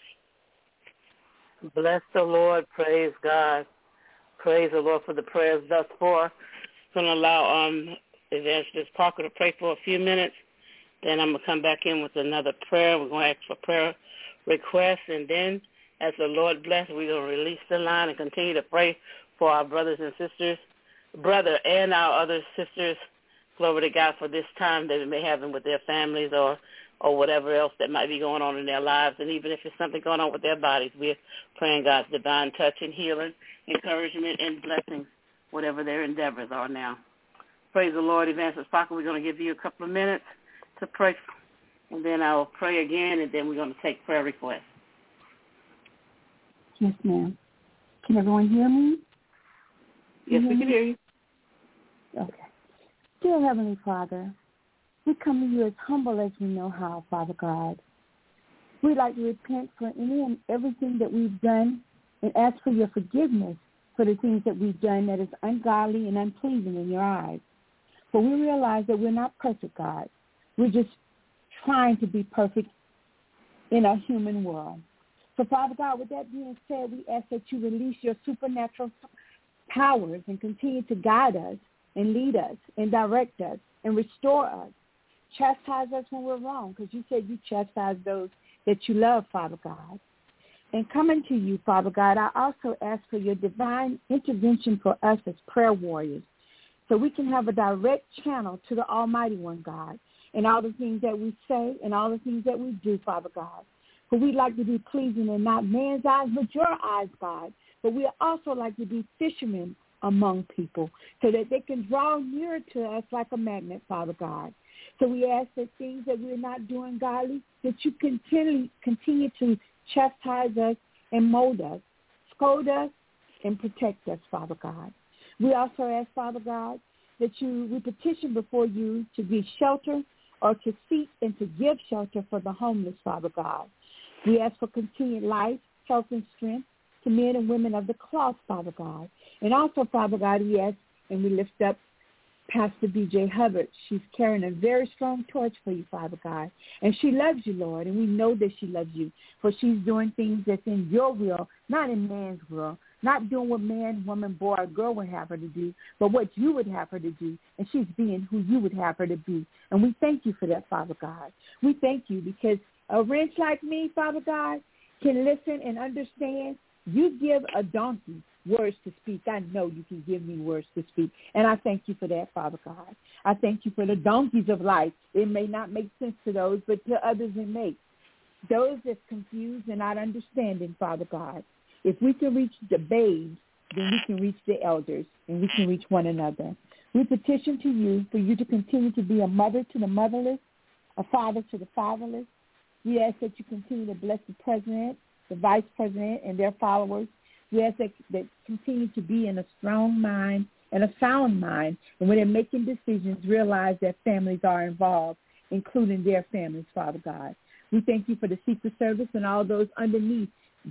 Bless the Lord. Praise God. Praise the Lord for the prayers thus far. I'm going to allow Evangelist Parker to pray for a few minutes. Then I'm going to come back in with another prayer. We're going to ask for prayer requests. And then, as the Lord bless, we're going to release the line and continue to pray for our brothers and sisters, brother and our other sisters. Glory to God for this time that they may have with their families or whatever else that might be going on in their lives. And even if it's something going on with their bodies, we're praying God's divine touch and healing, encouragement, and blessings, whatever their endeavors are now. Praise the Lord. Evangelist Parker, we're going to give you a couple of minutes to pray, and then I'll pray again, and then we're going to take prayer requests. Yes, ma'am. Can everyone hear me? Yes, we can hear you. Okay. Dear Heavenly Father, we come to you as humble as we know how, Father God. We'd like to repent for any and everything that we've done and ask for your forgiveness for the things that we've done that is ungodly and unpleasing in your eyes. For we realize that we're not perfect, God. We're just trying to be perfect in a human world. So, Father God, with that being said, we ask that you release your supernatural powers and continue to guide us and lead us and direct us and restore us. Chastise us when we're wrong, because you said you chastise those that you love, Father God. And coming to you, Father God, I also ask for your divine intervention for us as prayer warriors, so we can have a direct channel to the Almighty One, God, in all the things that we say and all the things that we do, Father God. For we'd like to be pleasing in not man's eyes, but your eyes, God. But we also like to be fishermen among people so that they can draw near to us like a magnet, Father God. So we ask that things that we're not doing godly, that you continue to chastise us and mold us, scold us, and protect us, Father God. We also ask, Father God, that we petition before you to be shelter or to seek and to give shelter for the homeless, Father God. We ask for continued life, health, and strength to men and women of the cloth, Father God. And also, Father God, we ask and we lift up Pastor B.J. Hubbard. She's carrying a very strong torch for you, Father God. And she loves you, Lord, and we know that she loves you, for she's doing things that's in your will, not in man's will, not doing what man, woman, boy, or girl would have her to do, but what you would have her to do, and she's being who you would have her to be. And we thank you for that, Father God. We thank you because a wretch like me, Father God, can listen and understand. You give a donkey words to speak. I know you can give me words to speak, and I thank you for that, Father God. I thank you for the donkeys of life. It may not make sense to those, but to others it makes. Those that's confused and not understanding, Father God. If we can reach the babes, then we can reach the elders, and we can reach one another. We petition to you for you to continue to be a mother to the motherless, a father to the fatherless. We ask that you continue to bless the president, the vice president, and their followers. We ask that continue to be in a strong mind and a sound mind, and when they're making decisions, realize that families are involved, including their families, Father God. We thank you for the Secret Service and all those underneath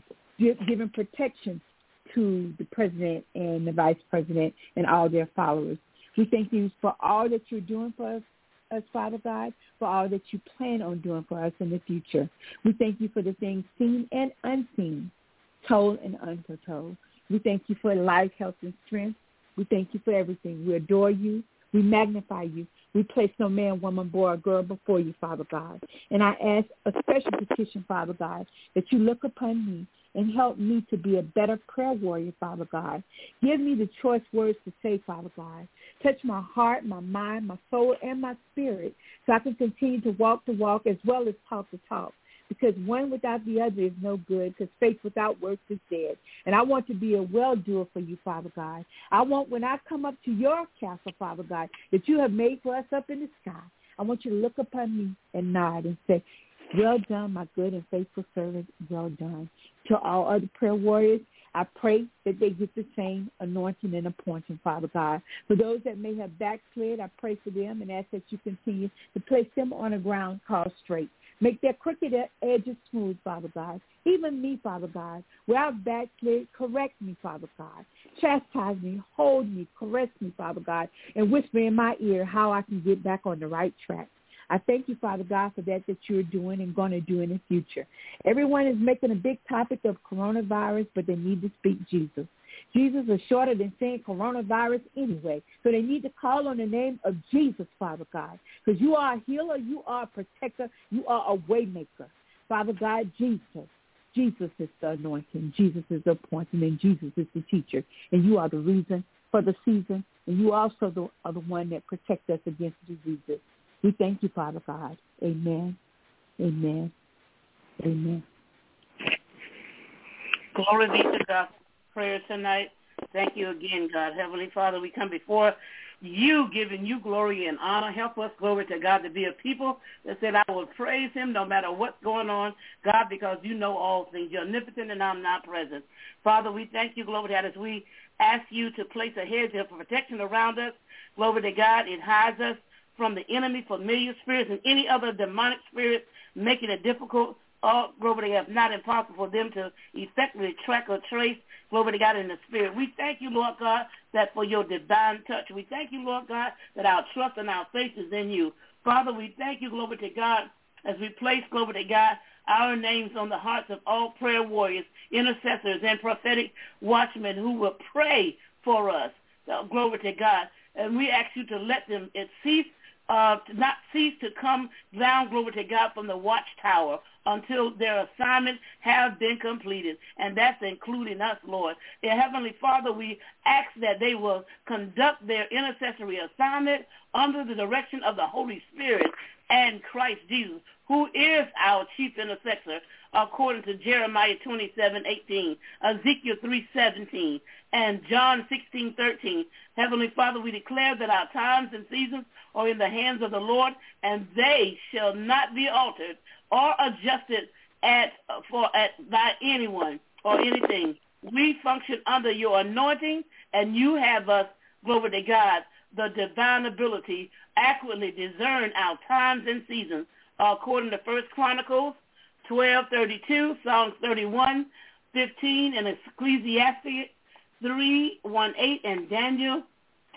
giving protection to the president and the vice president and all their followers. We thank you for all that you're doing for us, Father God, for all that you plan on doing for us in the future. We thank you for the things seen and unseen, told and unforetold. We thank you for life, health, and strength. We thank you for everything. We adore you. We magnify you. We place no man, woman, boy, or girl before you, Father God. And I ask a special petition, Father God, that you look upon me and help me to be a better prayer warrior, Father God. Give me the choice words to say, Father God. Touch my heart, my mind, my soul, and my spirit so I can continue to walk the walk as well as talk the talk. Because one without the other is no good, because faith without works is dead. And I want to be a well-doer for you, Father God. I want, when I come up to your castle, Father God, that you have made for us up in the sky, I want you to look upon me and nod and say, well done, my good and faithful servant, well done. To all other prayer warriors, I pray that they get the same anointing and appointing, Father God. For those that may have backslid, I pray for them and ask that you continue to place them on a ground called straight. Make their crooked edges smooth, Father God. Even me, Father God, where I've backslid, correct me, Father God. Chastise me, hold me, caress me, Father God, and whisper in my ear how I can get back on the right track. I thank you, Father God, for that you're doing and going to do in the future. Everyone is making a big topic of coronavirus, but they need to speak Jesus. Jesus is shorter than saying coronavirus anyway, so they need to call on the name of Jesus, Father God, because you are a healer, you are a protector, you are a way maker. Father God, Jesus. Jesus is the anointing, Jesus is the appointing, and Jesus is the teacher, and you are the reason for the season, and you also are the one that protects us against diseases. We thank you, Father God. Amen. Amen. Amen. Glory be to God. Prayer tonight. Thank you again, God. Heavenly Father, we come before you, giving you glory and honor. Help us, glory to God, to be a people that said, I will praise him no matter what's going on, God, because you know all things. You're omnipotent and I'm not present. Father, we thank you, glory to God, as we ask you to place a hedge of protection around us. Glory to God, it hides us from the enemy, familiar spirits, and any other demonic spirits, making it difficult, glory to God, not impossible for them to effectively track or trace, glory to God, in the spirit. We thank you, Lord God, that for your divine touch. We thank you, Lord God, that our trust and our faith is in you. Father, we thank you, glory to God, as we place, glory to God, our names on the hearts of all prayer warriors, intercessors, and prophetic watchmen who will pray for us. Glory to God. And we ask you to let them not cease to come down, glory to God, from the watchtower until their assignments have been completed. And that's including us, Lord. Dear Heavenly Father, we ask that they will conduct their intercessory assignment under the direction of the Holy Spirit and Christ Jesus, who is our chief intercessor, according to Jeremiah 27:18, Ezekiel 3:17, and John 16:13. Heavenly Father, we declare that our times and seasons are in the hands of the Lord, and they shall not be altered or adjusted by anyone or anything. We function under your anointing, and you have us, glory to God, the divine ability accurately discern our times and seasons, according to 1 Chronicles 12:32, Psalms 31:15, and Ecclesiastes 3:1-8, and Daniel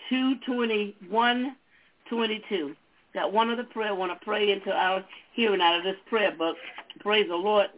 2:21-22. Got one other prayer I want to pray into our hearing out of this prayer book. Praise the Lord.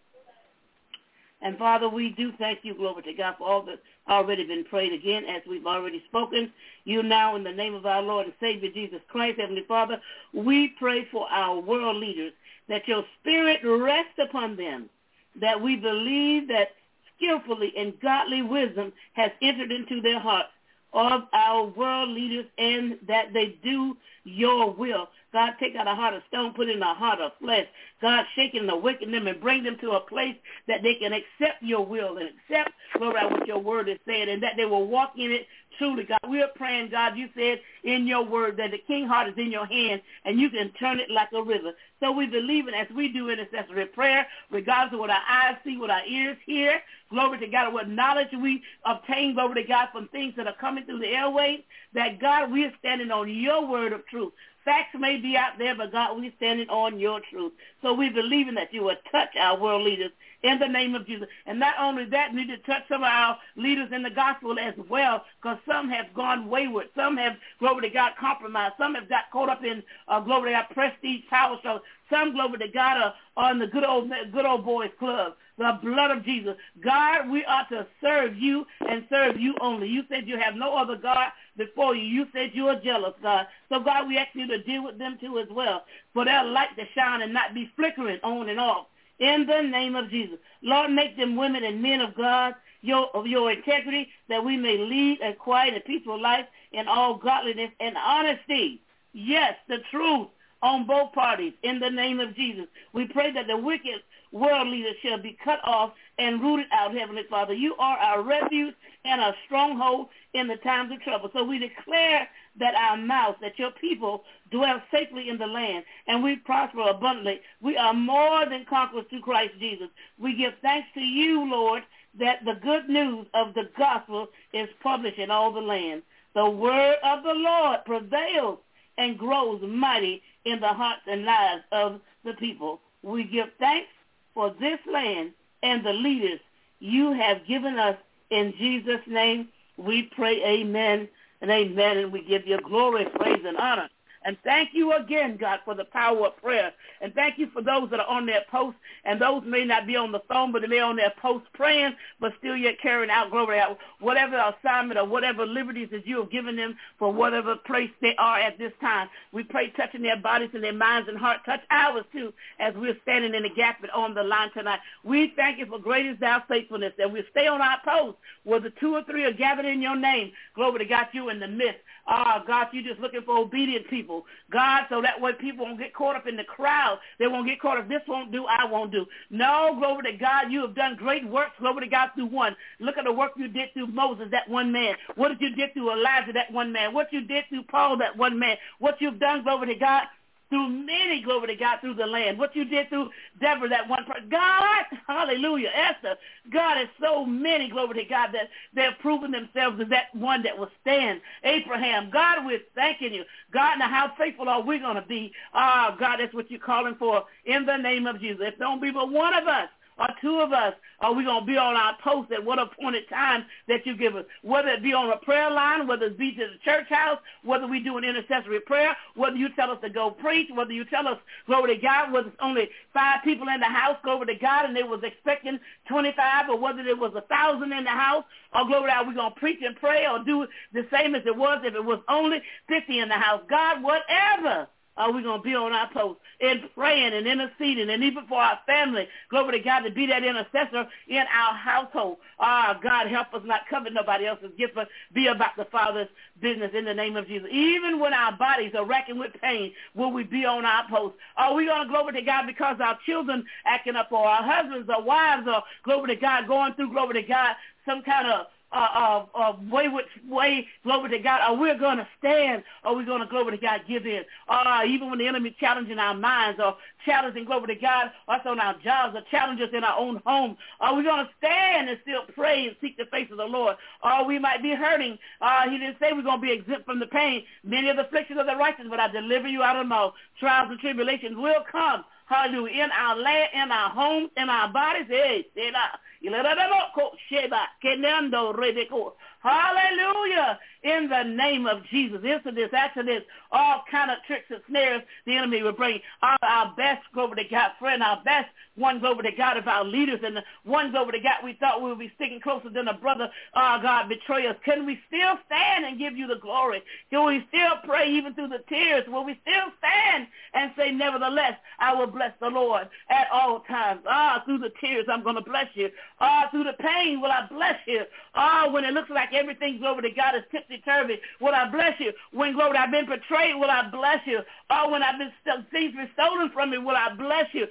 And Father, we do thank you, glory to God, for all that's already been prayed again, as we've already spoken. You now, in the name of our Lord and Savior Jesus Christ, Heavenly Father, we pray for our world leaders, that your spirit rest upon them, that we believe that skillfully and godly wisdom has entered into their hearts of our world leaders, and that they do your will. God, take out a heart of stone, put in a heart of flesh. God, shaking and awaken them and bring them to a place that they can accept your will and accept, Lord, what your word is saying, and that they will walk in it truly, God. We are praying, God, you said in your word that the king heart is in your hand and you can turn it like a river. So we believe in, as we do intercessory prayer, regardless of what our eyes see, what our ears hear, glory to God, what knowledge we obtain, glory to God, from things that are coming through the airwaves, that, God, we are standing on your word of truth. Facts may be out there, but, God, we're standing on your truth. So we believe in that you will touch our world leaders in the name of Jesus. And not only that, we need to touch some of our leaders in the gospel as well, because some have gone wayward. Some have, glory to God, compromised. Some have got caught up in, glory to God, prestige power shows. Some, glory to God, are on the good old boys club. The blood of Jesus. God, we are to serve you and serve you only. You said you have no other God before you. You said you are jealous, God. So, God, we ask you to deal with them too as well, for their light to shine and not be flickering on and off. In the name of Jesus. Lord, make them women and men of God, of your integrity, that we may lead a quiet and peaceful life in all godliness and honesty. Yes, the truth on both parties, in the name of Jesus. We pray that the wicked world leaders shall be cut off and rooted out, Heavenly Father. You are our refuge and our stronghold in the times of trouble. So we declare that our mouth, that your people dwell safely in the land, and we prosper abundantly. We are more than conquerors through Christ Jesus. We give thanks to you, Lord, that the good news of the gospel is published in all the land. The word of the Lord prevails and grows mighty in the hearts and lives of the people. We give thanks for this land and the leaders you have given us. In Jesus' name we pray, amen and amen, and we give you glory, praise, and honor. And thank you again, God, for the power of prayer. And thank you for those that are on their post, and those may not be on the phone, but they may be on their post praying, but still yet carrying out, glory out, whatever assignment or whatever liberties that you have given them for whatever place they are at this time. We pray touching their bodies and their minds and hearts. Touch ours, too, as we're standing in the gap and on the line tonight. We thank you for great is thy faithfulness, that we stay on our post where the 2 or 3 are gathered in your name. Glory to God, you in the midst. God, you're just looking for obedient people. God, so that way people won't get caught up in the crowd. They won't get caught up, this won't do, I won't do. No, glory to God, you have done great works, glory to God, through one. Look at the work you did through Moses, that one man. What did you did through Elijah, that one man? What you did through Paul, that one man. What you've done, glory to God, through many, glory to God, through the land. What you did through Deborah, that one person. God, hallelujah, Esther. God is so many, glory to God, that they're proving themselves as that one that will stand. Abraham, God, we're thanking you. God, now how faithful are we going to be? God, that's what you're calling for in the name of Jesus. If don't be but one of us, or 2 of us, are we going to be on our post at what appointed time that you give us, whether it be on a prayer line, whether it be to the church house, whether we do an intercessory prayer, whether you tell us to go preach, whether you tell us, glory to God, whether it's only 5 people in the house, glory to God, and they was expecting 25, or whether there was 1,000 in the house, or glory to God, we're going to preach and pray or do the same as it was if it was only 50 in the house. God, whatever. Are we going to be on our post and praying and interceding, and even for our family, glory to God, to be that intercessor in our household. God, help us not covet nobody else's gift, but be about the Father's business in the name of Jesus. Even when our bodies are racking with pain, will we be on our post? Are we going to glory to God because our children acting up, or our husbands or wives, or glory to God going through, glory to God, some kind of wayward way, glory to God, or we're going to stand, or we're going to, glory to God, give in. Even when the enemy challenging our minds, or challenging, glory to God, us on our jobs, or challenges in our own home, are we going to stand and still pray and seek the face of the Lord? Or we might be hurting. He didn't say we're going to be exempt from the pain. Many of the afflictions of the righteous, but I deliver you out of them all. Trials and tribulations will come. Hallelujah. In our land, in our homes, in our bodies. Hallelujah. In the name of Jesus. Incidents, accidents, all kind of tricks and snares the enemy will bring. Our best, glory to God, friend, our best one, glory to God, of our leaders, and the one, glory to God, we thought we would be sticking closer than a brother, God, betray us. Can we still stand and give you the glory? Can we still pray even through the tears? Will we still stand and say, nevertheless, I will bless the Lord at all times? Through the tears, I'm going to bless you. Through the pain, will I bless you? When it looks like everything, glory to God, is tipsy-turvy, will I bless you? When, glory, I've been betrayed, will I bless you? When I've been things been stolen from me, will I bless you?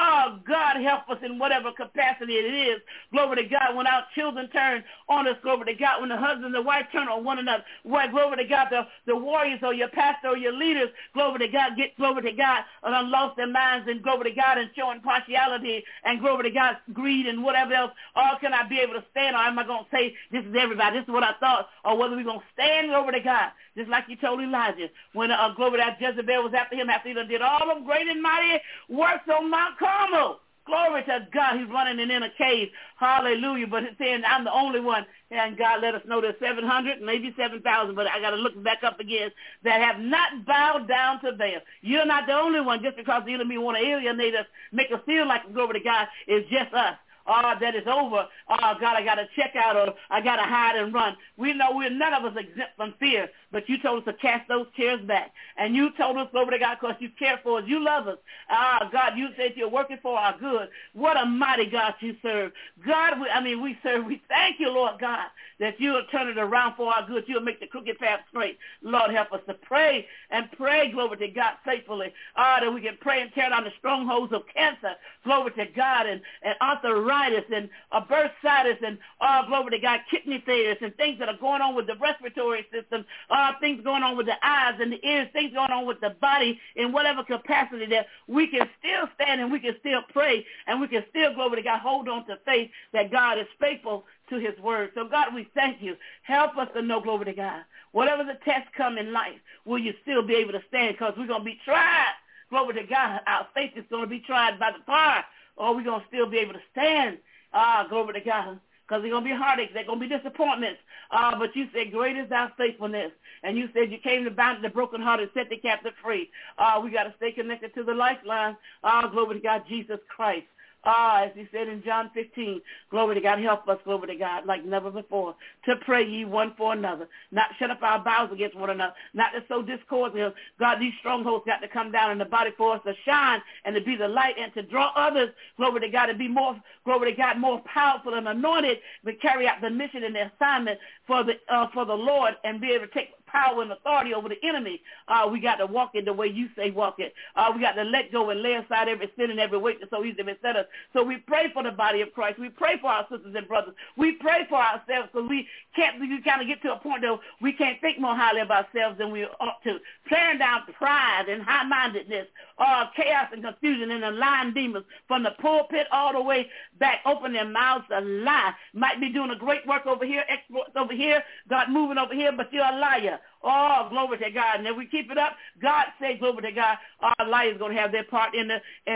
God, help us in whatever capacity it is. Glory to God. When our children turn on us, glory to God. When the husband and the wife turn on one another, glory to God, the warriors or your pastor or your leaders, glory to God, get, glory to God, and lost their minds, and glory to God, and showing partiality, and glory to God, greed and whatever else. Can I be able to stand, or am I going to say, this is everybody, this is what I thought, or whether we're going to stand, glory to God, just like you told Elijah, when glory to God, Jezebel was after him, after he did all them great and mighty works on Mount Carmel. Glory to God. He's running in a cave. Hallelujah. But he's saying, I'm the only one. And God let us know there's 700, maybe 7,000, but I got to look back up again, that have not bowed down to Baal. You're not the only one, just because the enemy want to alienate us, make us feel like, glory to God, it's just us. That is over. God, I got to check out, or I got to hide and run. We know we're none of us exempt from fear, but you told us to cast those cares back. And you told us, glory to God, because you care for us. You love us. God, you said you're working for our good. What a mighty God you serve. God, we serve. We thank you, Lord God, that you will turn it around for our good. You'll make the crooked path straight. Lord, help us to pray and pray, glory to God, faithfully, that we can pray and tear down the strongholds of cancer, glory to God, and arthritis, and bursitis, and glory to God, kidney failures, and things that are going on with the respiratory system, things going on with the eyes and the ears, things going on with the body in whatever capacity, that we can still stand and we can still pray, and we can still, glory to God, hold on to faith that God is faithful to his word. So God, we thank you. Help us to know, glory to God, whatever the tests come in life, will you still be able to stand? Because we're going to be tried. Glory to God. Our faith is going to be tried by the fire, or we're going to still be able to stand. Glory to God. Because there's going to be heartaches. There's going to be disappointments. But you said, great is thy faithfulness. And you said you came to bind the brokenhearted, set the captive free. We got to stay connected to the lifeline. Glory to God, Jesus Christ. As he said in John 15, glory to God, help us, glory to God, like never before, to pray ye one for another, not shut up our bowels against one another, not to sow discord. God, these strongholds got to come down in the body for us to shine and to be the light and to draw others, glory to God, and be more, glory to God, more powerful and anointed to carry out the mission and the assignment for the Lord, and be able to take power and authority over the enemy. We got to walk it the way you say walk it. We got to let go and lay aside every sin and every weight that so easily beset us. So we pray for the body of Christ. We pray for our sisters and brothers. We pray for ourselves, because we kind of get to a point that we can't think more highly of ourselves than we ought to. Tearing down pride and high-mindedness, chaos and confusion, and the lying demons from the pulpit all the way back. Open their mouths to lie. Might be doing a great work over here, exploits over here, God moving over here, but you're a liar. Glory to God. And if we keep it up, God said, glory to God, our liars going to have their part in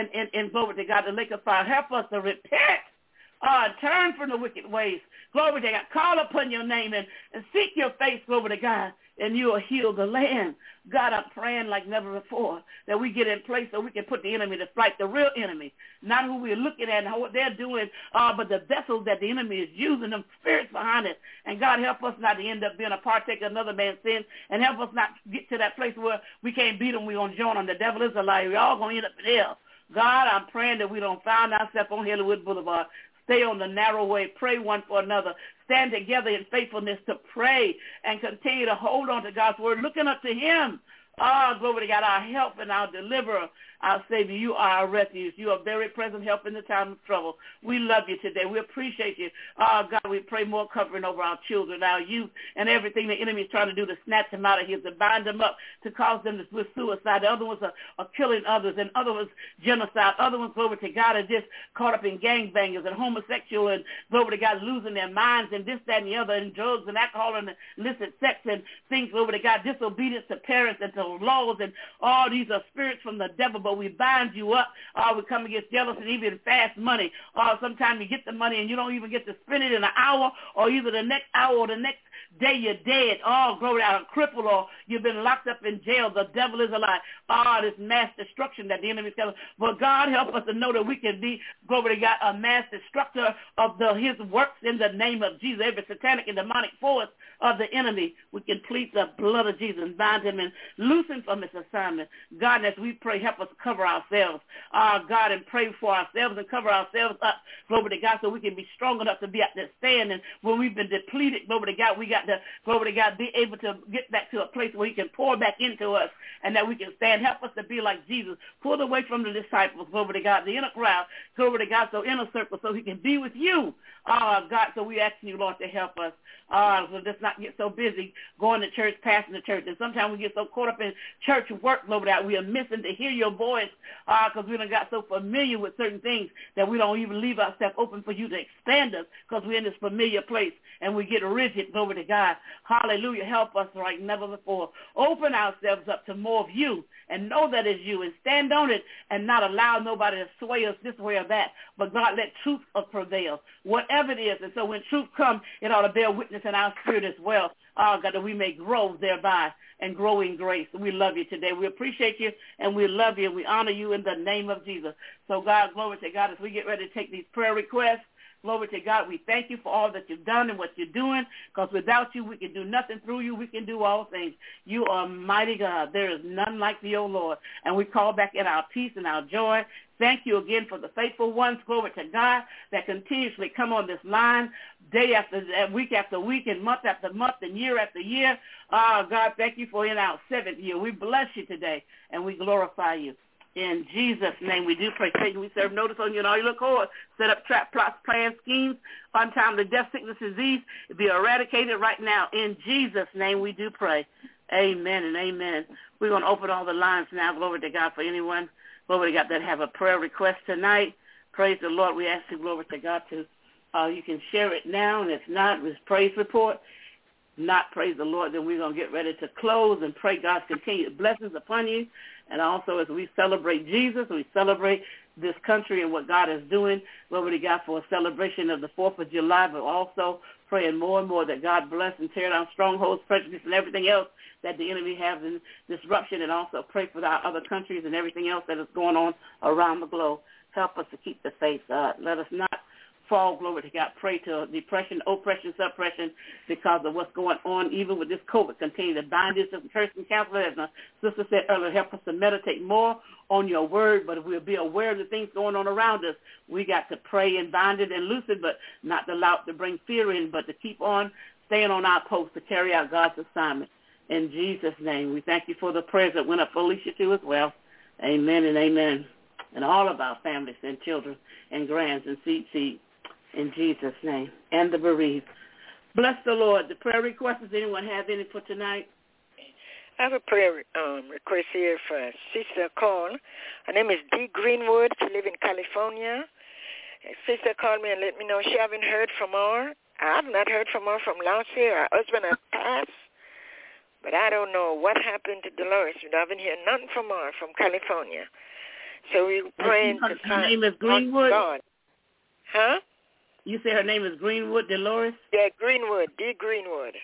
glory to God, the lake of fire. Help us to repent, turn from the wicked ways. Glory to God. Call upon your name and seek your face, glory to God, and you will heal the land. God, I'm praying like never before that we get in place so we can put the enemy to flight, the real enemy, not who we're looking at and what they're doing, but the vessels that the enemy is using, them spirits behind it. And God, help us not to end up being a partaker of another man's sin, and help us not get to that place where we can't beat them, we're going to join them. The devil is a liar. We're all going to end up in hell. God, I'm praying that we don't find ourselves on Hollywood Boulevard. Stay on the narrow way. Pray one for another. Stand together in faithfulness to pray and continue to hold on to God's word, looking up to him. Glory to God, our help and our deliverer, our Savior. You are our refuge. You are very present help in the time of trouble. We love you today. We appreciate you. God, we pray more covering over our children, our youth, and everything the enemy is trying to do to snatch them out of here, to bind them up, to cause them to with suicide. The other ones are killing others, and other ones genocide. Other ones, glory to God, are just caught up in gangbangers and homosexual and, glory to God, losing their minds and this, that, and the other, and drugs and alcohol and illicit sex and things, glory to God, disobedience to parents and to laws, and all these are spirits from the devil, but we bind you up. We come against jealousy and even fast money. Sometimes you get the money and you don't even get to spend it in an hour, or either the next hour or the next day you're dead. Glory to God, crippled, or you've been locked up in jail. The devil is a lie. This mass destruction that the enemy is telling. But God help us to know that we can be, glory to God, a mass destructor of his works in the name of Jesus. Every satanic and demonic force of the enemy, we can plead the blood of Jesus and bind him and loosen from his assignment. God, as we pray, help us cover ourselves, God, and pray for ourselves and cover ourselves up, glory to God, so we can be strong enough to be at the stand. And when we've been depleted, glory to God, we got to, glory to God, be able to get back to a place where he can pour back into us and that we can stand. Help us to be like Jesus. Pull away from the disciples, glory to God, the inner crowd, glory to God, so inner circle, so he can be with you, God. So we asking you, Lord, to help us. So let's not get so busy going to church, passing the church. And sometimes we get so caught up in church work, glory to God, we are missing to hear your voice because we done got so familiar with certain things that we don't even leave ourselves open for you to expand us because we're in this familiar place and we get rigid, glory to God. Hallelujah. Help us like never before. Open ourselves up to more of you and know that it's you and stand on it and not allow nobody to sway us this way or that. But God, let truth prevail, whatever it is. And so when truth comes, it ought to bear witness in our spirit as well, God, that we may grow thereby and grow in grace. We love you today. We appreciate you and we love you and we honor you in the name of Jesus. So God, glory to God, as we get ready to take these prayer requests, glory to God, we thank you for all that you've done and what you're doing, because without you, we can do nothing. Through you, we can do all things. You are mighty God. There is none like thee, O Lord. And we call back in our peace and our joy. Thank you again for the faithful ones, glory to God, that continuously come on this line day after week after week and month after month and year after year. God, thank you for in our 7th year. We bless you today and we glorify you. In Jesus' name, we do pray. Satan, we serve notice on you and all your accord. Set up trap plots, plans, schemes, untimely death, sickness, disease. Be eradicated right now. In Jesus' name, we do pray. Amen and amen. We're going to open all the lines now. Glory to God for anyone, glory to God, that have a prayer request tonight. Praise the Lord. We ask you, glory to God, to you can share it now. And if not, it's praise report. Not praise the Lord, then we're going to get ready to close and pray God's continued blessings upon you. And also as we celebrate Jesus, we celebrate this country and what God is doing, glory to God, for a celebration of the 4th of July, but also praying more and more that God bless and tear down strongholds, prejudice, and everything else that the enemy has in disruption, and also pray for our other countries and everything else that is going on around the globe. Help us to keep the faith. Let us not fall, glory to God, pray to depression, oppression, suppression because of what's going on, even with this COVID. Continue to bind this and curse and cancel it. As my sister said earlier, help us to meditate more on your word, but if we'll be aware of the things going on around us, we got to pray and bind it and loose it, but not allow it to bring fear in, but to keep on staying on our post to carry out God's assignment. In Jesus' name, we thank you for the prayers that went up for Alicia too as well. Amen and amen. And all of our families and children and grands and seed. In Jesus' name. And the bereaved. Bless the Lord. The prayer requests, does anyone have any for tonight? I have a prayer request here for a sister call. Her name is Dee Greenwood. She lives in California. Sister called me and let me know she haven't heard from her. I have not heard from her from last year. Her husband has passed. But I don't know what happened to Dolores. We haven't heard nothing from her from California. So we're praying to find her name is Greenwood? God. Huh? You say her name is Greenwood, Dolores? Yeah, Greenwood, Dee Greenwood.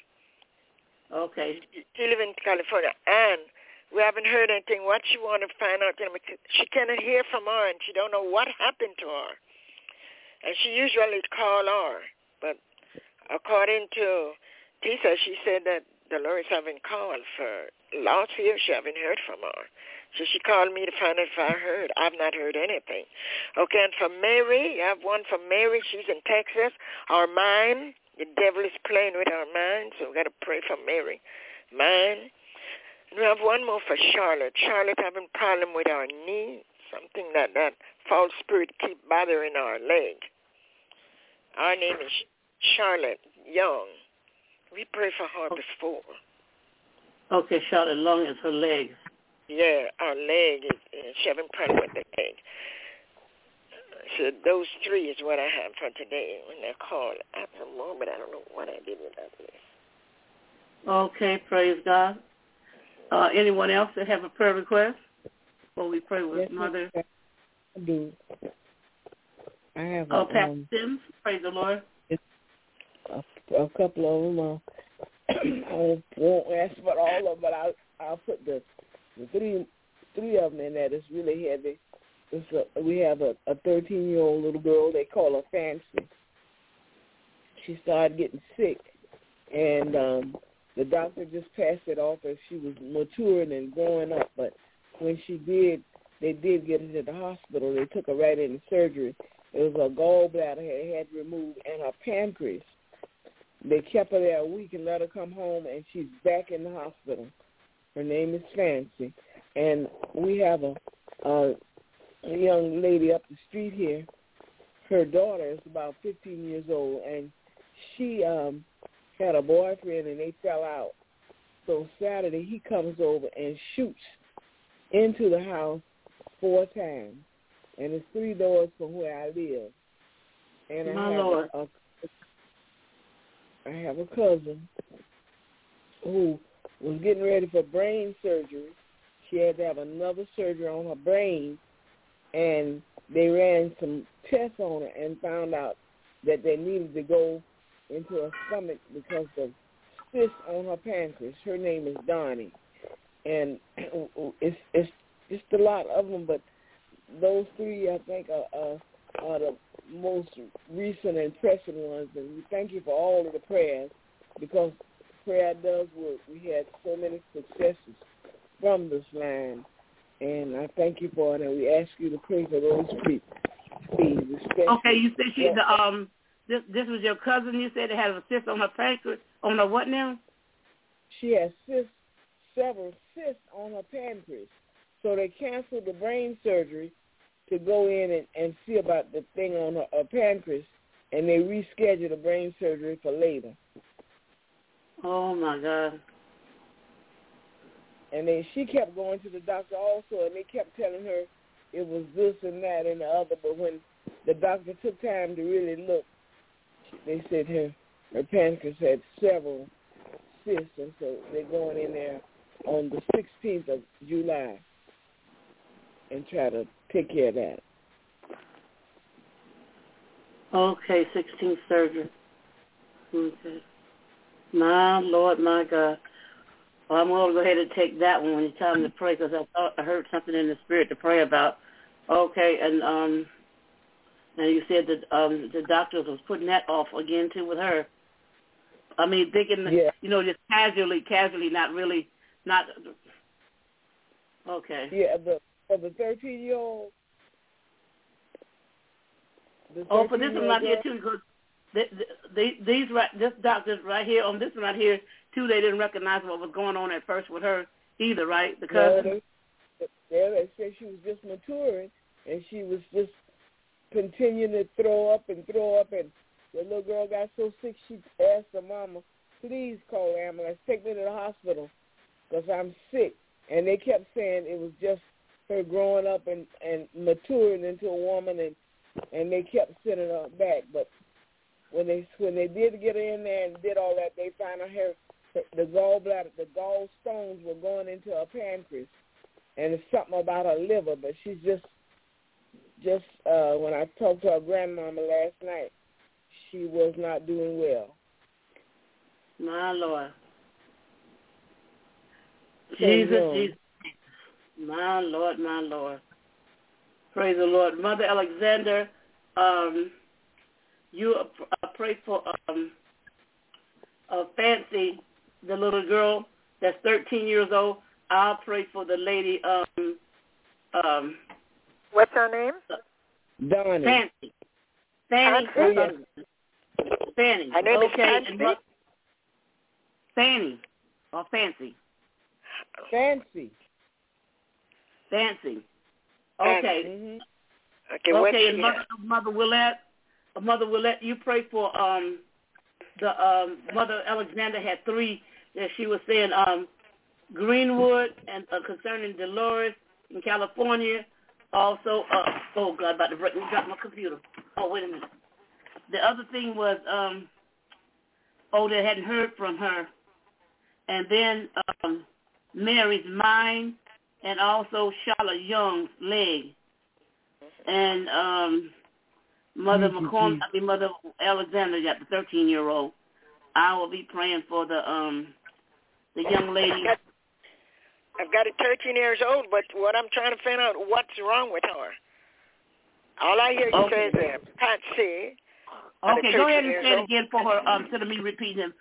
Okay. She lives in California, and we haven't heard anything. What she want to find out, she cannot hear from her, and she don't know what happened to her. And she usually call her, but according to Tisa, she said that Dolores haven't called for last year. She haven't heard from her. So she called me to find out if I heard. I've not heard anything. Okay, and for Mary, you have one for Mary. She's in Texas. Our mind, the devil is playing with our mind, so we've got to pray for Mary. Mind. We have one more for Charlotte. Charlotte having problem with our knee, something that foul spirit keep bothering our leg. Our name is Charlotte Young. We pray for her before. Okay, Charlotte Long is her leg. Yeah, our leg is she having problem with the leg. So those three is what I have for today when they call. At the moment, I don't know what I did with that list. Okay, praise God. Anyone else that have a prayer request? Before we pray with Mother. I do. I have Pastor Sims, praise the Lord. A couple of them. I won't ask about all of them, but I'll put the three of them in there. It's really heavy. We have a 13-year-old little girl. They call her Fancy. She started getting sick, and the doctor just passed it off as she was maturing and growing up. But when they did get her to the hospital. They took her right into surgery. It was a gallbladder they had removed and her pancreas. They kept her there a week and let her come home, and she's back in the hospital. Her name is Fancy, and we have a young lady up the street here. Her daughter is about 15 years old, and she had a boyfriend, and they fell out. So Saturday, he comes over and shoots into the house 4 times, and it's 3 doors from where I live. And I have a cousin who was getting ready for brain surgery. She had to have another surgery on her brain, and they ran some tests on her and found out that they needed to go into her stomach because of cysts on her pancreas. Her name is Donnie, and it's just a lot of them, but those 3, I think, are the most recent and pressing ones, and we thank you for all of the prayers, because prayer does work. We had so many successes from this line, and I thank you for it, and we ask you to pray for those people. Okay, you said this was your cousin. You said it had a cyst on her pancreas. On her what now? She has several cysts on her pancreas, so they canceled the brain surgery to go in and see about the thing on her pancreas, and they rescheduled the brain surgery for later. Oh, my God. And then she kept going to the doctor also, and they kept telling her it was this and that and the other, but when the doctor took time to really look, they said her pancreas had several cysts, and so they're going in there on the 16th of July and try to take care of that. Okay, 16th surgery. Okay. My Lord, my God. Well, I'm going to go ahead and take that one when it's time to pray, because I thought I heard something in the spirit to pray about. Okay, and you said that the doctors was putting that off again too with her. I mean, thinking, just casually, not really, not. Okay. Yeah, for the 13-year-old. For this one right here too, because this doctor right here on this one right here too, they didn't recognize what was going on at first with her either, right? Because they said she was just maturing, and she was just continuing to throw up, and the little girl got so sick she asked her mama, please call the ambulance, take me to the hospital, because I'm sick. And they kept saying it was just her growing up and maturing into a woman, and they kept sending her back. But when they did get her in there and did all that, they found her the gallbladder, the gallstones were going into her pancreas, and it's something about her liver. But she's just when I talked to her grandmama last night, she was not doing well. My Lord. Jesus. My Lord. Praise the Lord. Mother Alexander, you pray for Fancy, the little girl that's 13 years old. I'll pray for the lady. What's her name? Donnie. Fancy. Fanny. Her name is Fancy? Fanny or Fancy. Fancy. Fancy. Okay. Mm-hmm. Okay, and Mother Willette, you pray for the Mother Alexander had 3 that she was saying Greenwood and concerning Dolores in California. Also, oh God, about to break me, got my computer. Oh, wait a minute. The other thing was they hadn't heard from her, and then Mary's mind, and also Charlotte Young's leg, and Mother Alexander got the 13-year-old. I will be praying for the young lady. I've got a 13 years old, but what I'm trying to find out, what's wrong with her? All I hear you say is Patsy. Okay, go ahead and say it again for her, instead of me repeating him.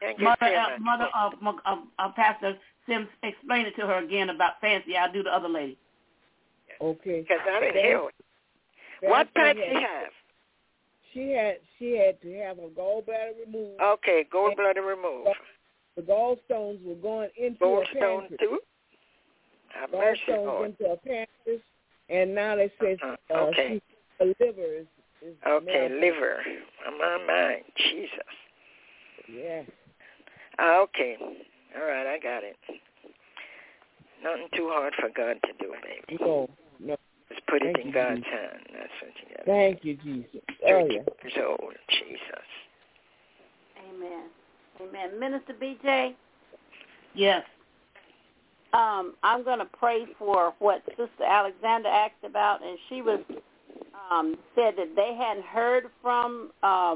Pastor Sims, explain it to her again about Fancy. I'll do the other lady. Okay. Because I didn't hear it. What Patsy have? She had to have her gallbladder removed. Okay, gallbladder removed. The gallstones were going into her pancreas. Gallstones too? Have mercy, Lord. Into her pancreas, and now they say okay. Her liver is okay, liver. My mind. Jesus. Yeah. Okay. All right, I got it. Nothing too hard for God to do, baby. No. Just put it in God's hand. That's what you got. Thank you, Jesus. Oh, yeah. Years old, Jesus. Amen. Minister BJ? Yes. I'm going to pray for what Sister Alexander asked about, and she was said that they hadn't heard from.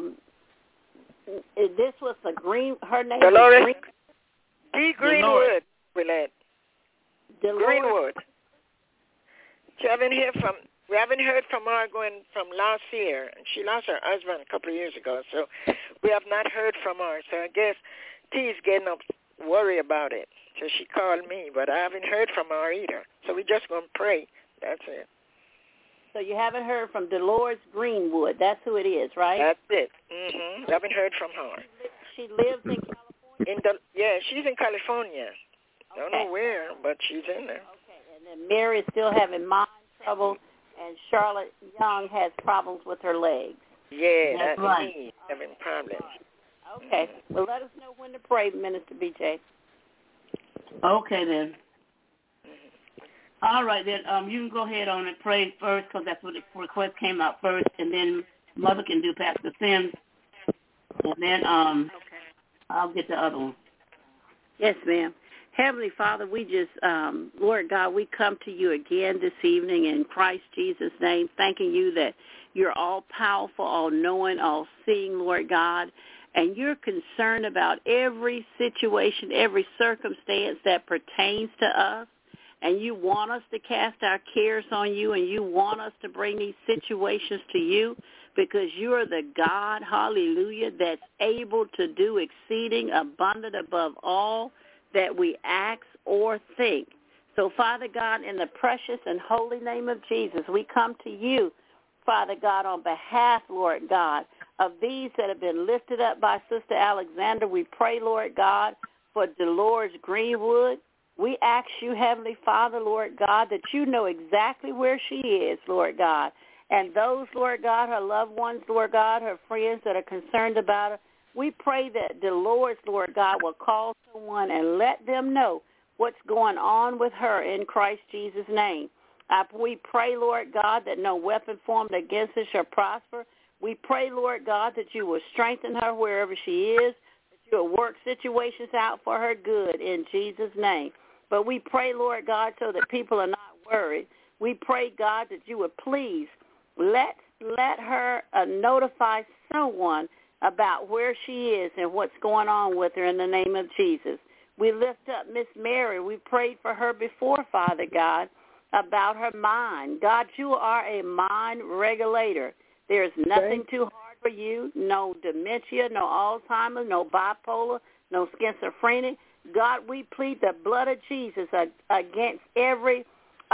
This was her name. Dolores. Greenwood. Greenwood. We haven't heard from her going from last year. She lost her husband a couple of years ago, so we have not heard from her. So I guess T's getting up worry about it. So she called me, but I haven't heard from her either. So we're just going to pray. That's it. So you haven't heard from Dolores Greenwood. That's who it is, right? That's it. Mm-hmm. I haven't heard from her. She lives in California? She's in California. Okay. Don't know where, but she's in there. Okay, and then Mary is still having mind trouble, and Charlotte Young has problems with her legs. Yeah, that's right. Me, having problems. Okay. Well, let us know when to pray, Minister BJ. Okay, then. All right, then. You can go ahead on and pray first, because that's what the request came out first, and then Mother can do Pastor Sims, and then I'll get the other one. Yes, ma'am. Heavenly Father, we just, Lord God, we come to you again this evening in Christ Jesus' name, thanking you that you're all-powerful, all-knowing, all-seeing, Lord God, and you're concerned about every situation, every circumstance that pertains to us, and you want us to cast our cares on you, and you want us to bring these situations to you, because you are the God, hallelujah, that's able to do exceeding abundant above all that we ask or think. So, Father God, in the precious and holy name of Jesus, we come to you, Father God, on behalf, Lord God, of these that have been lifted up by Sister Alexander. We pray, Lord God, for Dolores Greenwood. We ask you, Heavenly Father, Lord God, that you know exactly where she is, Lord God. And those, Lord God, her loved ones, Lord God, her friends that are concerned about her, we pray that Dolores, Lord God, will call someone and let them know what's going on with her in Christ Jesus' name. We pray, Lord God, that no weapon formed against her shall prosper. We pray, Lord God, that you will strengthen her wherever she is, that you will work situations out for her good in Jesus' name. But we pray, Lord God, so that people are not worried. We pray, God, that you would please let her notify someone about where she is and what's going on with her in the name of Jesus. We lift up Miss Mary. We prayed for her before, Father God, about her mind. God, you are a mind regulator. There's nothing too hard for you, no dementia, no Alzheimer's, no bipolar, no schizophrenia. God, we plead the blood of Jesus against every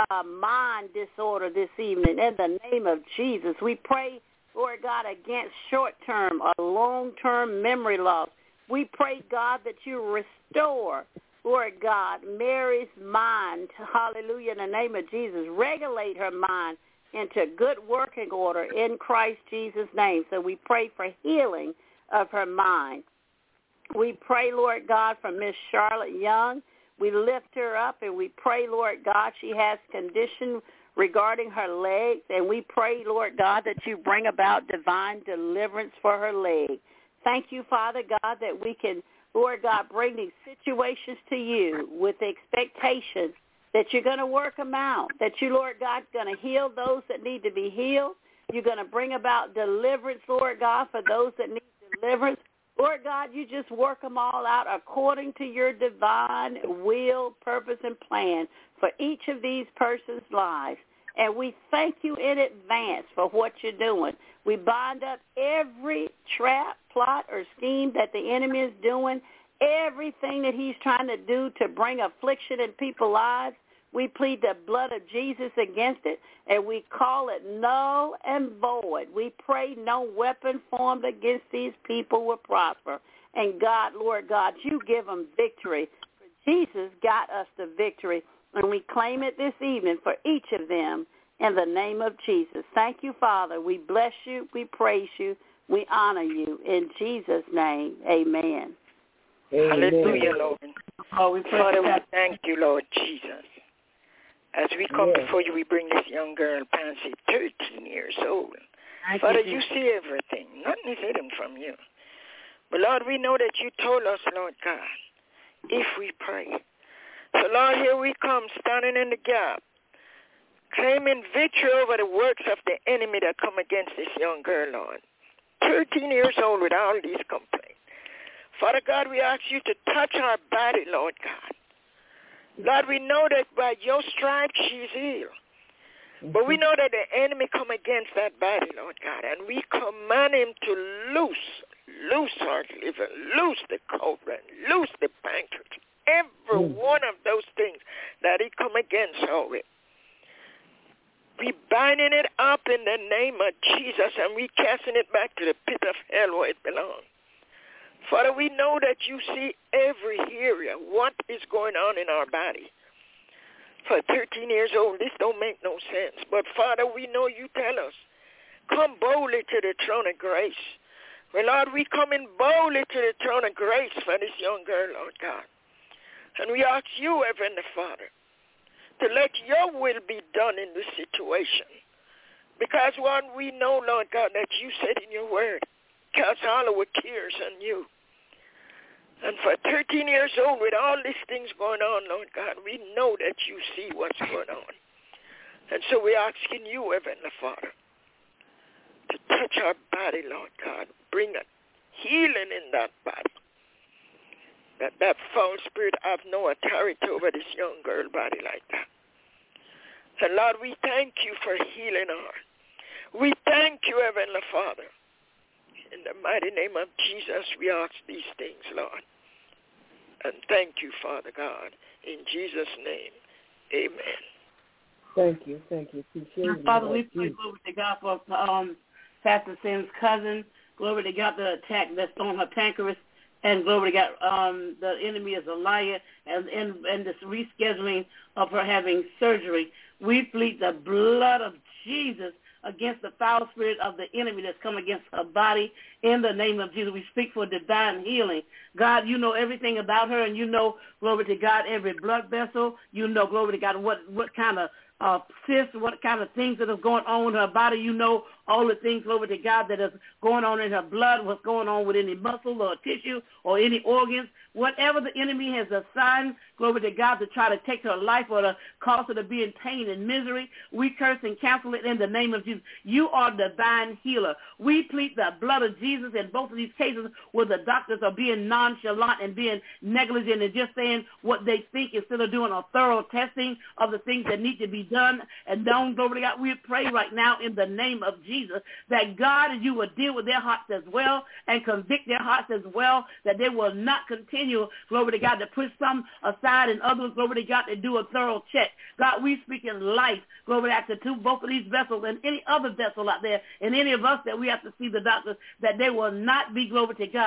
mind disorder this evening. In the name of Jesus, we pray, Lord God, against short-term or long-term memory loss. We pray, God, that you restore, Lord God, Mary's mind, hallelujah, in the name of Jesus. Regulate her mind into good working order in Christ Jesus' name. So we pray for healing of her mind. We pray, Lord God, for Miss Charlotte Young. We lift her up and we pray, Lord God, she has condition regarding her legs, and we pray, Lord God, that you bring about divine deliverance for her leg. Thank you, Father God, that we can, Lord God, bring these situations to you with the expectation that you're going to work them out, that you, Lord God, are going to heal those that need to be healed. You're going to bring about deliverance, Lord God, for those that need deliverance. Lord God, you just work them all out according to your divine will, purpose, and plan for each of these persons' lives. And we thank you in advance for what you're doing. We bind up every trap, plot, or scheme that the enemy is doing, everything that he's trying to do to bring affliction in people's lives. We plead the blood of Jesus against it, and we call it null and void. We pray no weapon formed against these people will prosper. And God, Lord God, you give them victory. For Jesus got us the victory, and we claim it this evening for each of them in the name of Jesus. Thank you, Father. We bless you. We praise you. We honor you. In Jesus' name, amen. Hallelujah, Lord. Oh, we pray. Father, we thank you, Lord Jesus. As we come before you, we bring this young girl, Pansy, 13 years old. Father, you see everything. Nothing is hidden from you. But, Lord, we know that you told us, Lord God, if we pray. So, Lord, here we come, standing in the gap, claiming victory over the works of the enemy that come against this young girl, Lord. 13 years old with all these complaints. Father God, we ask you to touch our body, Lord God. Lord, we know that by your stripes she's healed. But we know that the enemy come against that body, Lord God, and we command him to loose our liver, loose the colon, loose the pancreas, every one of those things that he come against her with. We binding it up in the name of Jesus, and we casting it back to the pit of hell where it belongs. Father, we know that you see every area, what is going on in our body. For 13 years old, this don't make no sense. But, Father, we know you tell us, come boldly to the throne of grace. Well, Lord, we come in boldly to the throne of grace for this young girl, Lord God. And we ask you, Heavenly Father, to let your will be done in this situation. Because, Lord, we know, Lord God, that you said in your word, cast all our cares on you. And for 13 years old, with all these things going on, Lord God, we know that you see what's going on. And so we're asking you, Heavenly Father, to touch our body, Lord God. Bring a healing in that body. That foul spirit have no authority over this young girl body like that. And Lord, we thank you for healing her. We thank you, Heavenly Father. In the mighty name of Jesus, we ask these things, Lord. And thank you, Father God. In Jesus' name, amen. Thank you. Appreciate it. Father, we pray, glory to God, for Pastor Sam's cousin. Glory to God, the attack that's on her pancreas. And glory to God, the enemy is a liar. And this rescheduling of her having surgery. We plead the blood of Jesus against the foul spirit of the enemy that's come against her body. In the name of Jesus, we speak for divine healing. God, you know everything about her, and you know, glory to God, every blood vessel. You know, glory to God, what kind of cysts, what kind of things that are going on in her body. You know all the things, glory to God, that is going on in her blood, what's going on with any muscle or tissue or any organs. Whatever the enemy has assigned, glory to God, to try to take her life or to cause her to be in pain and misery, we curse and cancel it in the name of Jesus. You are divine healer. We plead the blood of Jesus in both of these cases where the doctors are being nonchalant and being negligent and just saying what they think instead of doing a thorough testing of the things that need to be done and done. Glory to God. We pray right now in the name of Jesus that God, you will deal with their hearts as well and convict their hearts as well, that they will not continue, glory to God, to push some aside and others, glory to God, to do a thorough check. God, we speak in life, glory to God, to both of these vessels and any other vessel out there and any of us that we have to see the doctors, that they will not be, glory to God,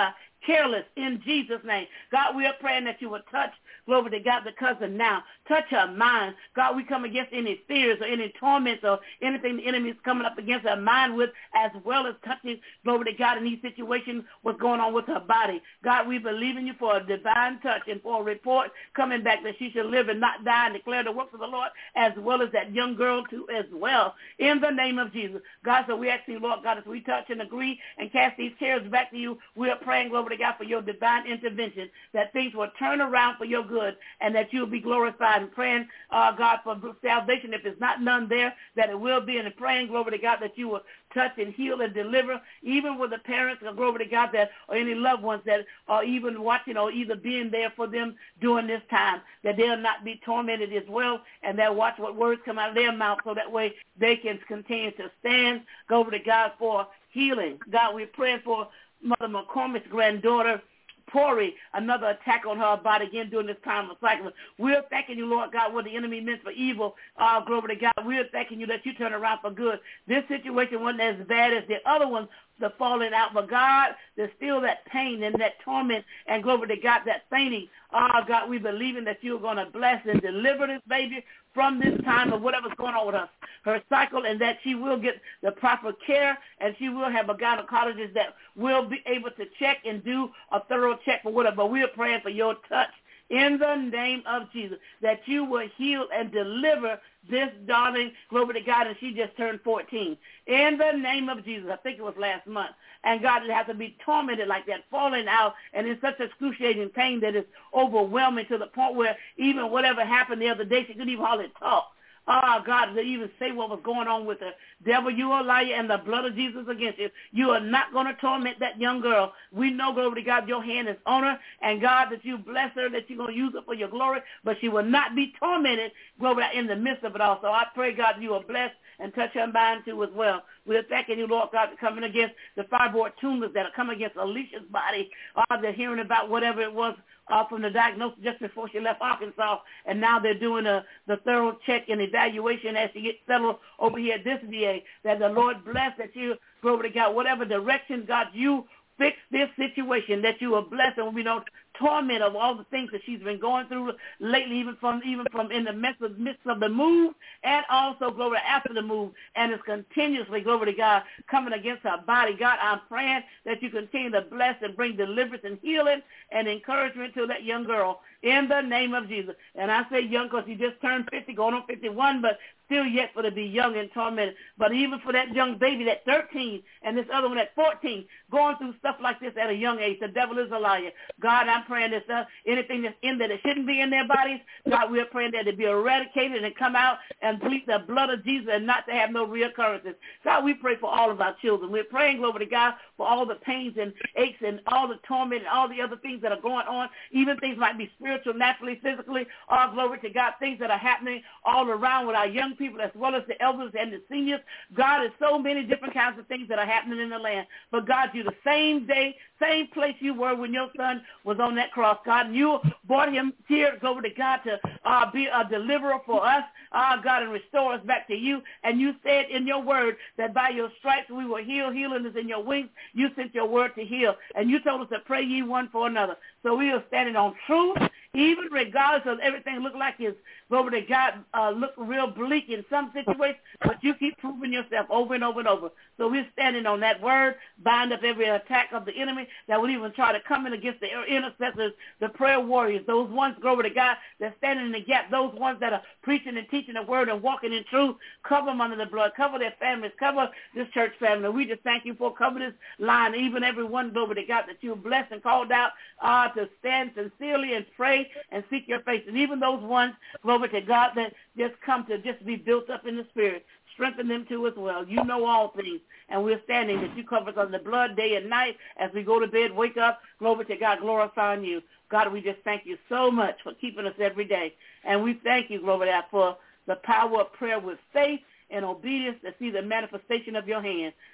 careless in Jesus' name. God, we are praying that you would touch, glory to God, the cousin now. Touch her mind. God, we come against any fears or any torments or anything the enemy is coming up against her mind with, as well as touching, glory to God, in these situations, what's going on with her body. God, we believe in you for a divine touch and for a report coming back that she shall live and not die and declare the works of the Lord, as well as that young girl too as well, in the name of Jesus. God, so we ask you, Lord God, as we touch and agree and cast these cares back to you, we are praying, glory to God, for your divine intervention, that things will turn around for your good and that you will be glorified, and praying, God, for salvation. If there's not none there, that it will be, and praying, glory to God, that you will touch and heal and deliver, even with the parents, glory to God, that or any loved ones that are even watching or either being there for them during this time, that they'll not be tormented as well, and they'll watch what words come out of their mouth so that way they can continue to stand, glory to God, for healing. God, we're praying for Mother McCormick's granddaughter, Pori, another attack on her body again during this time of cycle. We're thanking you, Lord God, what the enemy meant for evil. Glory to God. We're thanking you that you turn around for good. This situation wasn't as bad as the other ones, the falling out. But God, there's still that pain and that torment, and glory to God, that fainting. God, we believing that you're going to bless and deliver this baby from this time of whatever's going on with her cycle, and that she will get the proper care, and she will have a gynecologist that will be able to check and do a thorough check for whatever. But we are praying for your touch in the name of Jesus, that you will heal and deliver this darling, glory to God, and she just turned 14. In the name of Jesus, I think it was last month. And God, it has to be tormented like that, falling out, and in such excruciating pain that it's overwhelming to the point where even whatever happened the other day, she couldn't even hardly talk. God, to even say what was going on with her. Devil, you are a liar, and the blood of Jesus against you. You are not going to torment that young girl. We know, glory to God, your hand is on her, and God, that you bless her, that you're going to use her for your glory, but she will not be tormented, glory, in the midst of it all. So I pray, God, you are blessed and touch her mind too as well. We're thanking you, Lord God, for coming against the fibroid tumors that are coming against Alicia's body. They're hearing about whatever it was from the diagnosis just before she left Arkansas, and now they're doing the thorough check and evaluation as she gets settled over here at this VA, that the Lord bless that you, glory to God, whatever direction, God, you fix this situation, that you are blessed, and we don't torment of all the things that she's been going through lately, even from in the midst of the move, and also, glory, after the move, and it's continuously, glory to God, coming against her body. God, I'm praying that you continue to bless and bring deliverance and healing and encouragement to that young girl in the name of Jesus. And I say young because she just turned 50, going on 51, but still yet for to be young and tormented. But even for that young baby, that 13, and this other one at 14, going through stuff like this at a young age, the devil is a liar. God, I'm praying that anything that's in there that shouldn't be in their bodies, God, we're praying that it be eradicated and come out and bleed the blood of Jesus and not to have no reoccurrences. God, we pray for all of our children. We're praying, glory to God, for all the pains and aches and all the torment and all the other things that are going on, even things might be spiritual, naturally, physically, all glory to God, things that are happening all around with our young people as well as the elders and the seniors. God, there's so many different kinds of things that are happening in the land. But God, you're the same day, same place you were when your son was on that cross, God, and you brought him here, glory to God, to be a deliverer for us, God, and restore us back to you. And you said in your word that by your stripes we were healed. Healing is in your wings. You sent your word to heal. And you told us to pray ye one for another. So we are standing on truth, even regardless of everything look like it's, glory to God, look real bleak in some situations, but you keep proving yourself over and over and over. So we're standing on that word, bind up every attack of the enemy that would even try to come in against the intercessors, the prayer warriors, those ones, glory to God, that standing in the gap, those ones that are preaching and teaching the word and walking in truth. Cover them under the blood, cover their families, cover this church family. We just thank you for covering this line, even everyone, glory to God, that you blessed and called out to stand sincerely and pray and seek your face. And even those ones, glory to God, that just come to just be built up in the spirit. Strengthen them too as well. You know all things, and we're standing that you cover us under the blood day and night as we go to bed, wake up, glory to God, glorifying you. God, we just thank you so much for keeping us every day. And we thank you, glory to God, for the power of prayer with faith and obedience to see the manifestation of your hand.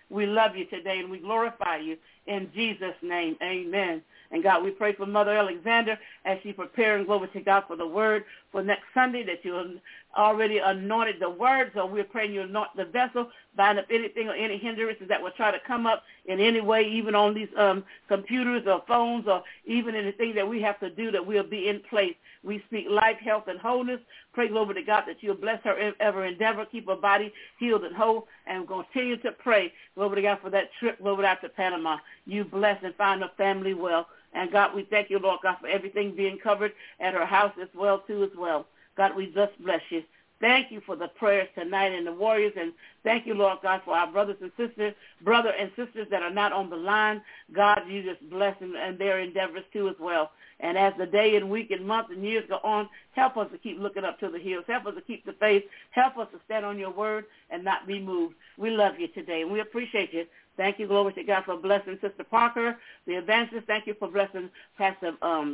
We love you today, and we glorify you in Jesus' name. Amen. And God, we pray for Mother Alexander as she preparing, glory to God, for the word for next Sunday, that you already anointed the word. So we're praying you anoint the vessel, bind up anything or any hindrances that will try to come up in any way, even on these computers or phones, or even anything that we have to do, that we'll be in place. We speak life, health, and wholeness. Pray, glory to God, that you'll bless her ever endeavor, keep her body healed and whole, and continue to pray, glory to God, for that trip, glory to God, to Panama. You bless and find her family well. And God, we thank you, Lord God, for everything being covered at her house as well, too, as well. God, we just bless you. Thank you for the prayers tonight and the warriors, and thank you, Lord God, for our brother and sisters that are not on the line. God, you just bless them and their endeavors, too, as well. And as the day and week and month and years go on, help us to keep looking up to the hills. Help us to keep the faith. Help us to stand on your word and not be moved. We love you today, and we appreciate you. Thank you, glory to God, for blessing Sister Parker, the evangelist. Thank you for blessing Pastor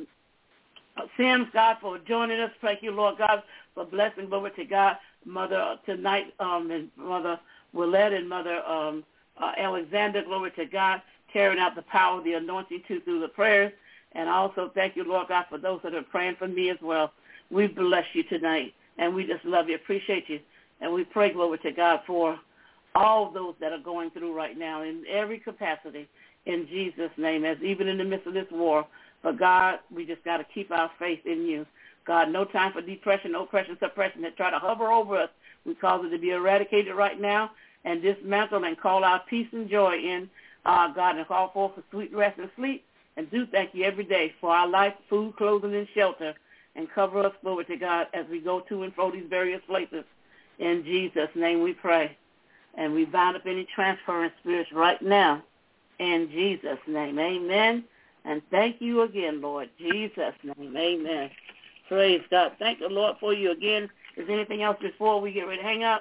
Sims, God, for joining us. Thank you, Lord God, for blessing, glory to God, Mother tonight, and Mother Willette and Mother Alexander, glory to God, carrying out the power of the anointing through the prayers. And also thank you, Lord God, for those that are praying for me as well. We bless you tonight, and we just love you, appreciate you. And we pray, glory to God, for all those that are going through right now in every capacity in Jesus' name, as even in the midst of this war. But, God, we just got to keep our faith in you. God, no time for depression, oppression, suppression that try to hover over us. We cause it to be eradicated right now and dismantled, and call our peace and joy in, God, and call forth for sweet rest and sleep. And do thank you every day for our life, food, clothing, and shelter. And cover us, glory to God, as we go to and fro these various places. In Jesus' name we pray. And we bind up any transferring spirits right now. In Jesus' name, amen. And thank you again, Lord. Jesus' name, amen. Praise God. Thank the Lord for you again. Is there anything else before we get ready to hang up?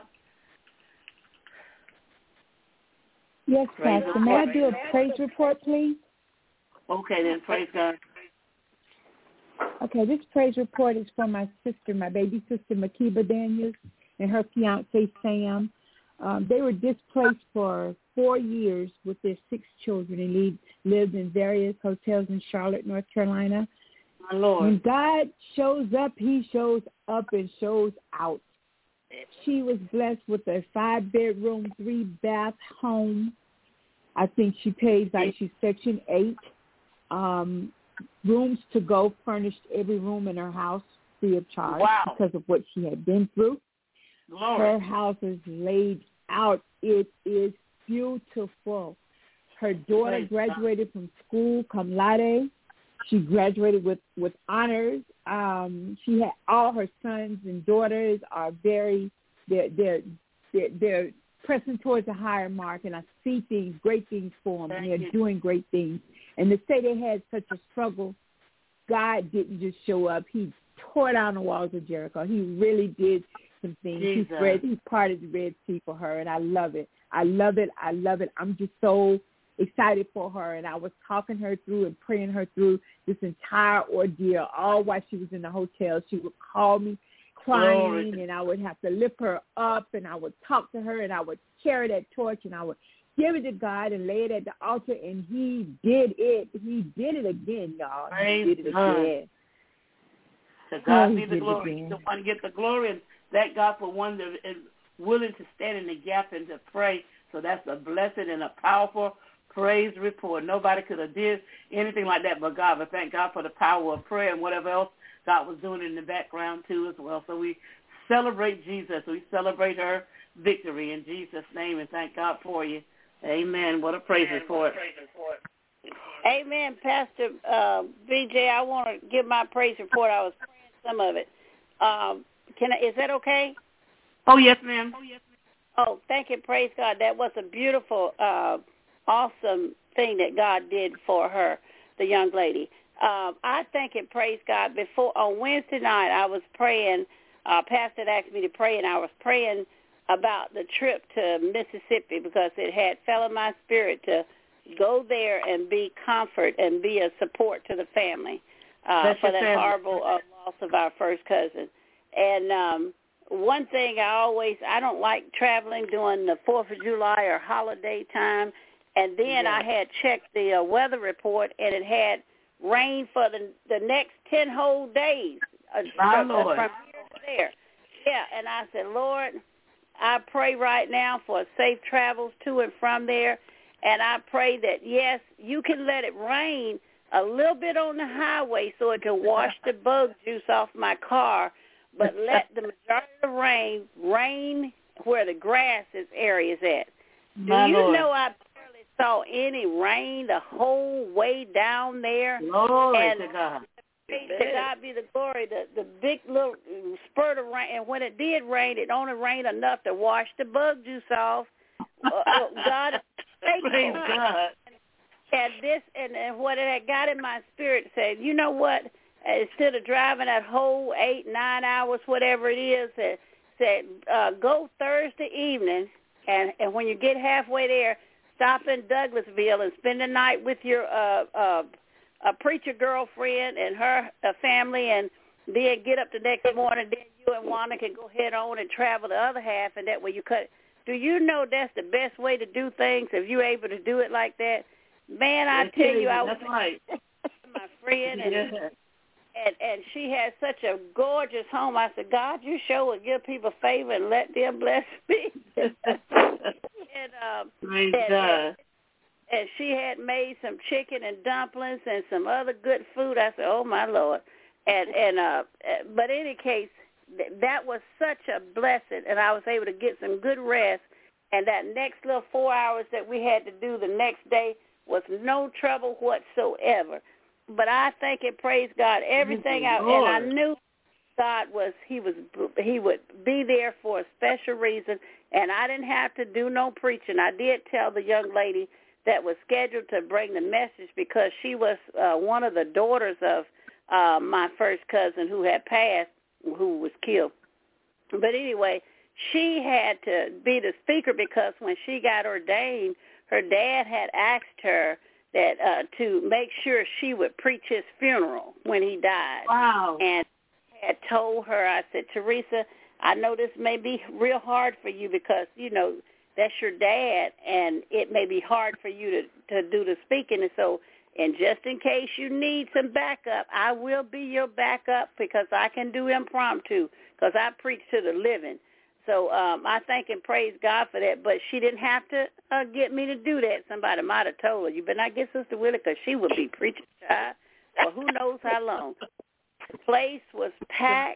Yes, Pastor. May I do a praise report, please? Okay, then. Praise God. Okay, this praise report is for my sister, my baby sister, Makiba Daniels, and her fiancé, Sam. They were displaced for 4 years with their 6 children and lived in various hotels in Charlotte, North Carolina. My Lord. When God shows up, he shows up and shows out. She was blessed with a 5-bedroom, 3-bath home. I think she pays, like she's Section 8. Rooms to go, furnished every room in her house free of charge. Wow. Because of what she had been through. Lord. Her house is laid out. It is beautiful. Her daughter graduated from school, cum laude. She graduated with honors. She had all her sons and daughters are they're pressing towards a higher mark, and I see things, great things for them, and they're doing great things. And to say they had such a struggle, God didn't just show up. He tore down the walls of Jericho. He really did some things. He parted the Red Sea for her, and I love it. I love it. I love it. I'm just so excited for her, and I was talking her through and praying her through this entire ordeal, all while she was in the hotel. She would call me crying, and I would have to lift her up, and I would talk to her, and I would carry that torch, and I would give it to God and lay it at the altar, and he did it. He did it again, y'all. He did it again. To God be the glory. To want to get the glory, and thank God for one that is willing to stand in the gap and to pray. So that's a blessed and a powerful praise report. Nobody could have did anything like that but God. But thank God for the power of prayer and whatever else God was doing in the background too as well. So we celebrate Jesus. We celebrate her victory in Jesus' name, and thank God for you. Amen. What a praise report. Amen, Pastor BJ. I want to give my praise report. I was praying some of it. Is that okay? Oh, yes, ma'am. Oh, thank you. Praise God. That was a beautiful, awesome thing that God did for her, the young lady. I thank and praise God. Before on Wednesday night, I was praying. Pastor had asked me to pray, and I was praying about the trip to Mississippi because it had fell in my spirit to go there and be comfort and be a support to the family for that horrible loss of our first cousin. And one thing I don't like traveling during the 4th of July or holiday time. And then I had checked the weather report, and it had rain for the next 10 whole days from here to there. Yeah, and I said, Lord, I pray right now for safe travels to and from there, and I pray that, yes, you can let it rain a little bit on the highway so it can wash the bug juice off my car, but let the majority of the rain where the grass area is at. Do you know I barely saw any rain the whole way down there? Glory to God. To God be the glory. The big little spurt of rain, and when it did rain, it only rained enough to wash the bug juice off. God, praise God. And what it had got in my spirit said, you know what? Instead of driving that whole 8-9 hours, whatever it is, said go Thursday evening, and when you get halfway there, stop in Douglasville and spend the night with your a preacher girlfriend and her family, and then get up the next morning. Then you and Wanda can go head on and travel the other half, and that way you cut. Do you know that's the best way to do things if you're able to do it like that? Man, I tell you, I was right. my friend, and she had such a gorgeous home. I said, God, you sure would give people favor and let them bless me. Praise God. And she had made some chicken and dumplings and some other good food. I said, oh, my Lord. But in any case, that was such a blessing, and I was able to get some good rest. And that next little 4 hours that we had to do the next day was no trouble whatsoever. But I thank and praise God, everything out, and I knew God he would be there for a special reason, and I didn't have to do no preaching. I did tell the young lady that was scheduled to bring the message, because she was one of the daughters of my first cousin who had passed, who was killed. But anyway, she had to be the speaker, because when she got ordained, her dad had asked her that to make sure she would preach his funeral when he died. Wow. And had told her, I said, Teresa, I know this may be real hard for you, because, you know, that's your dad, and it may be hard for you to do the speaking. And so, and just in case you need some backup, I will be your backup, because I can do impromptu, because I preach to the living. So I thank and praise God for that. But she didn't have to get me to do that. Somebody might have told her, you better not get Sister Willie, because she would be preaching, child, for who knows how long. The place was packed.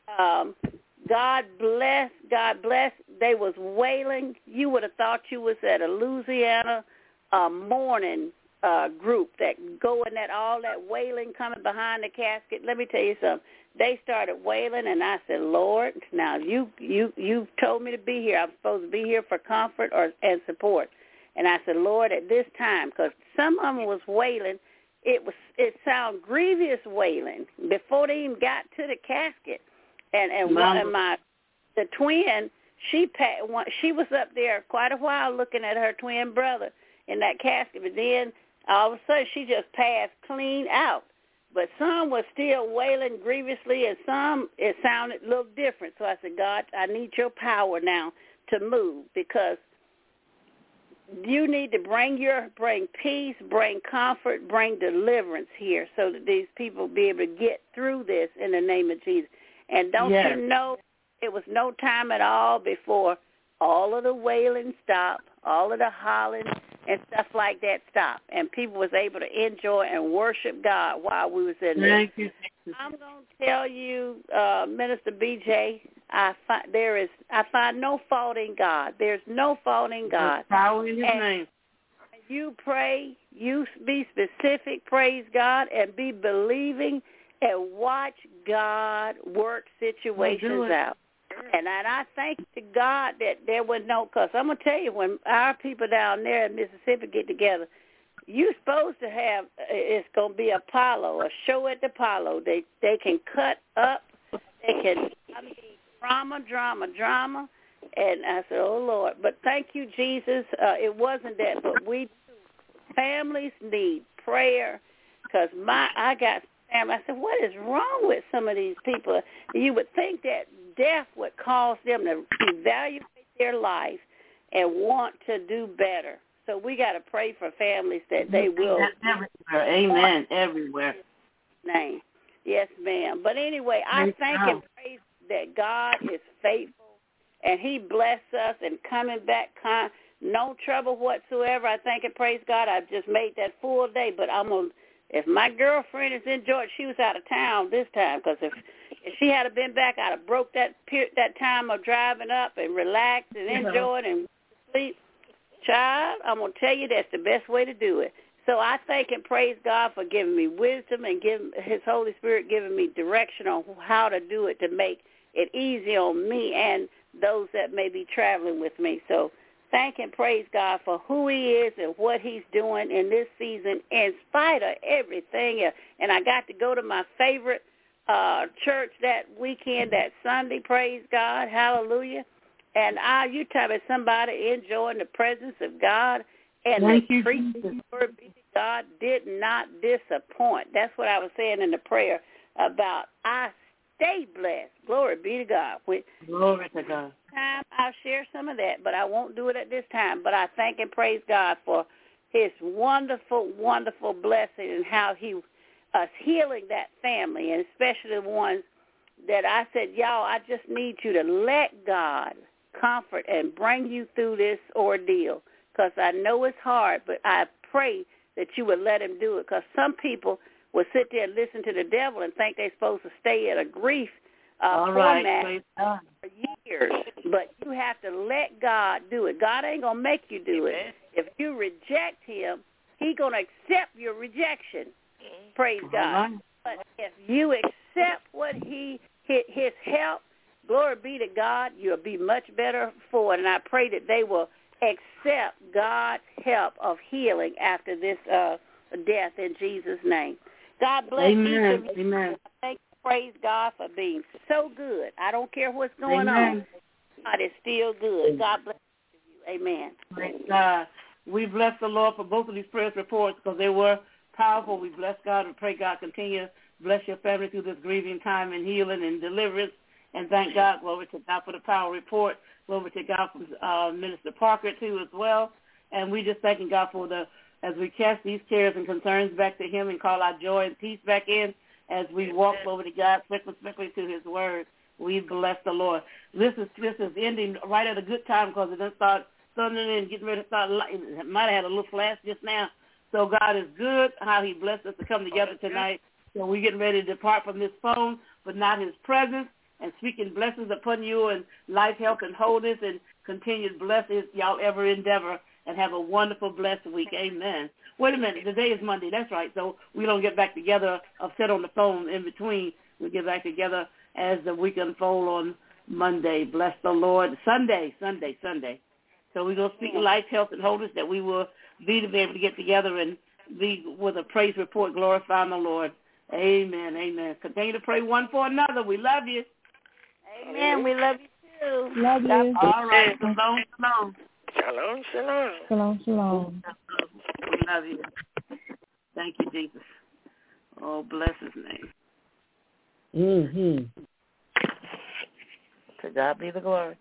God bless. They was wailing. You would have thought you was at a Louisiana mourning group that go in that all that wailing coming behind the casket. Let me tell you something. They started wailing, and I said, Lord, now you told me to be here. I'm supposed to be here for comfort and support. And I said, Lord, at this time, because some of them was wailing, it sounded grievous wailing before they even got to the casket. And the twin, she was up there quite a while looking at her twin brother in that casket, but then all of a sudden she just passed clean out. But some was still wailing grievously, and some it sounded a little different. So I said, God, I need your power now to move, because you need to bring peace, bring comfort, bring deliverance here, so that these people be able to get through this in the name of Jesus. And don't you know, it was no time at all before all of the wailing stopped, all of the hollering and stuff like that stopped, and people was able to enjoy and worship God while we was in there. Thank you. I'm going to tell you, Minister BJ, I find no fault in God. There's no fault in God. There's power in His name. You pray, you be specific, praise God, and be believing, and watch God work situations out. And I thank to God that there was no, because I'm going to tell you, when our people down there in Mississippi get together, you're supposed to have, it's going to be a show at the Apollo. They can cut up, they can, drama. And I said, oh, Lord. But thank you, Jesus. It wasn't that, but families need prayer, because I got family. I said, what is wrong with some of these people? You would think that death would cause them to evaluate their life and want to do better. So we got to pray for families that they will. Everywhere. Amen. Everywhere. Name. Yes, ma'am. But anyway, I thank and praise that God is faithful, and he blessed us and coming back no trouble whatsoever. I thank and praise God. I've just made that full day, but if my girlfriend is in Georgia, she was out of town this time, because if she had been back, I'd have broke that time of driving up and relaxed and enjoyed and sleep. Child, I'm going to tell you that's the best way to do it. So I thank and praise God for giving me wisdom and giving his Holy Spirit giving me direction on how to do it to make it easy on me and those that may be traveling with me. So thank and praise God for who he is and what he's doing in this season in spite of everything. And I got to go to my favorite church that weekend, that Sunday, praise God, hallelujah. And you talk about somebody enjoying the presence of God, and the preaching, glory be to God, did not disappoint. That's what I was saying in the prayer about I stay blessed. Glory be to God. Glory to God. I'll share some of that, but I won't do it at this time. But I thank and praise God for his wonderful, wonderful blessing and how he is healing that family, and especially the ones that I said, y'all, I just need you to let God comfort and bring you through this ordeal, because I know it's hard, but I pray that you would let him do it, because some people will sit there and listen to the devil and think they're supposed to stay at a grief format for years. But you have to let God do it. God ain't going to make you do it. If you reject him, he's going to accept your rejection. Praise God. But if you accept what his help, glory be to God, you'll be much better for it. And I pray that they will accept God's help of healing after this death in Jesus' name. God bless each of you. Amen. Thank you, praise God for being so good. I don't care what's going on. God is still good. God bless you. Amen. Praise God. We bless the Lord for both of these prayer reports because they were powerful. We bless God and pray God continue to bless your family through this grieving time and healing and deliverance. And thank God, glory to God, for the power report. Glory to God for Minister Parker, too, as well. And we just thanking God for as we cast these cares and concerns back to him and call our joy and peace back in as we walk over to God, specifically to his word. We bless the Lord. This is ending right at a good time because it doesn't start thundering and getting ready to start. It might have had a little flash just now. So God is good, how he blessed us to come together tonight. So we're getting ready to depart from this phone, but not his presence, and speaking blessings upon you and life, health, and wholeness, and continued blessings y'all ever endeavor, and have a wonderful, blessed week. Amen. Wait a minute. Today is Monday. That's right. So we don't get back together or sit on the phone in between. We get back together as the week unfolds on Monday. Bless the Lord. Sunday. So we're going to speak life, health, and wholeness, that we will be able to get together and be with a praise report glorifying the Lord. Amen. Continue to pray one for another. We love you. Amen. We love you too. Love you. All right. Shalom. Shalom, shalom. Shalom, shalom. We love you. Thank you, Jesus. Oh, bless his name. To God be the glory.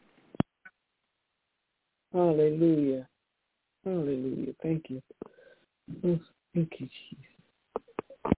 Hallelujah. Thank you. Thank you, Jesus.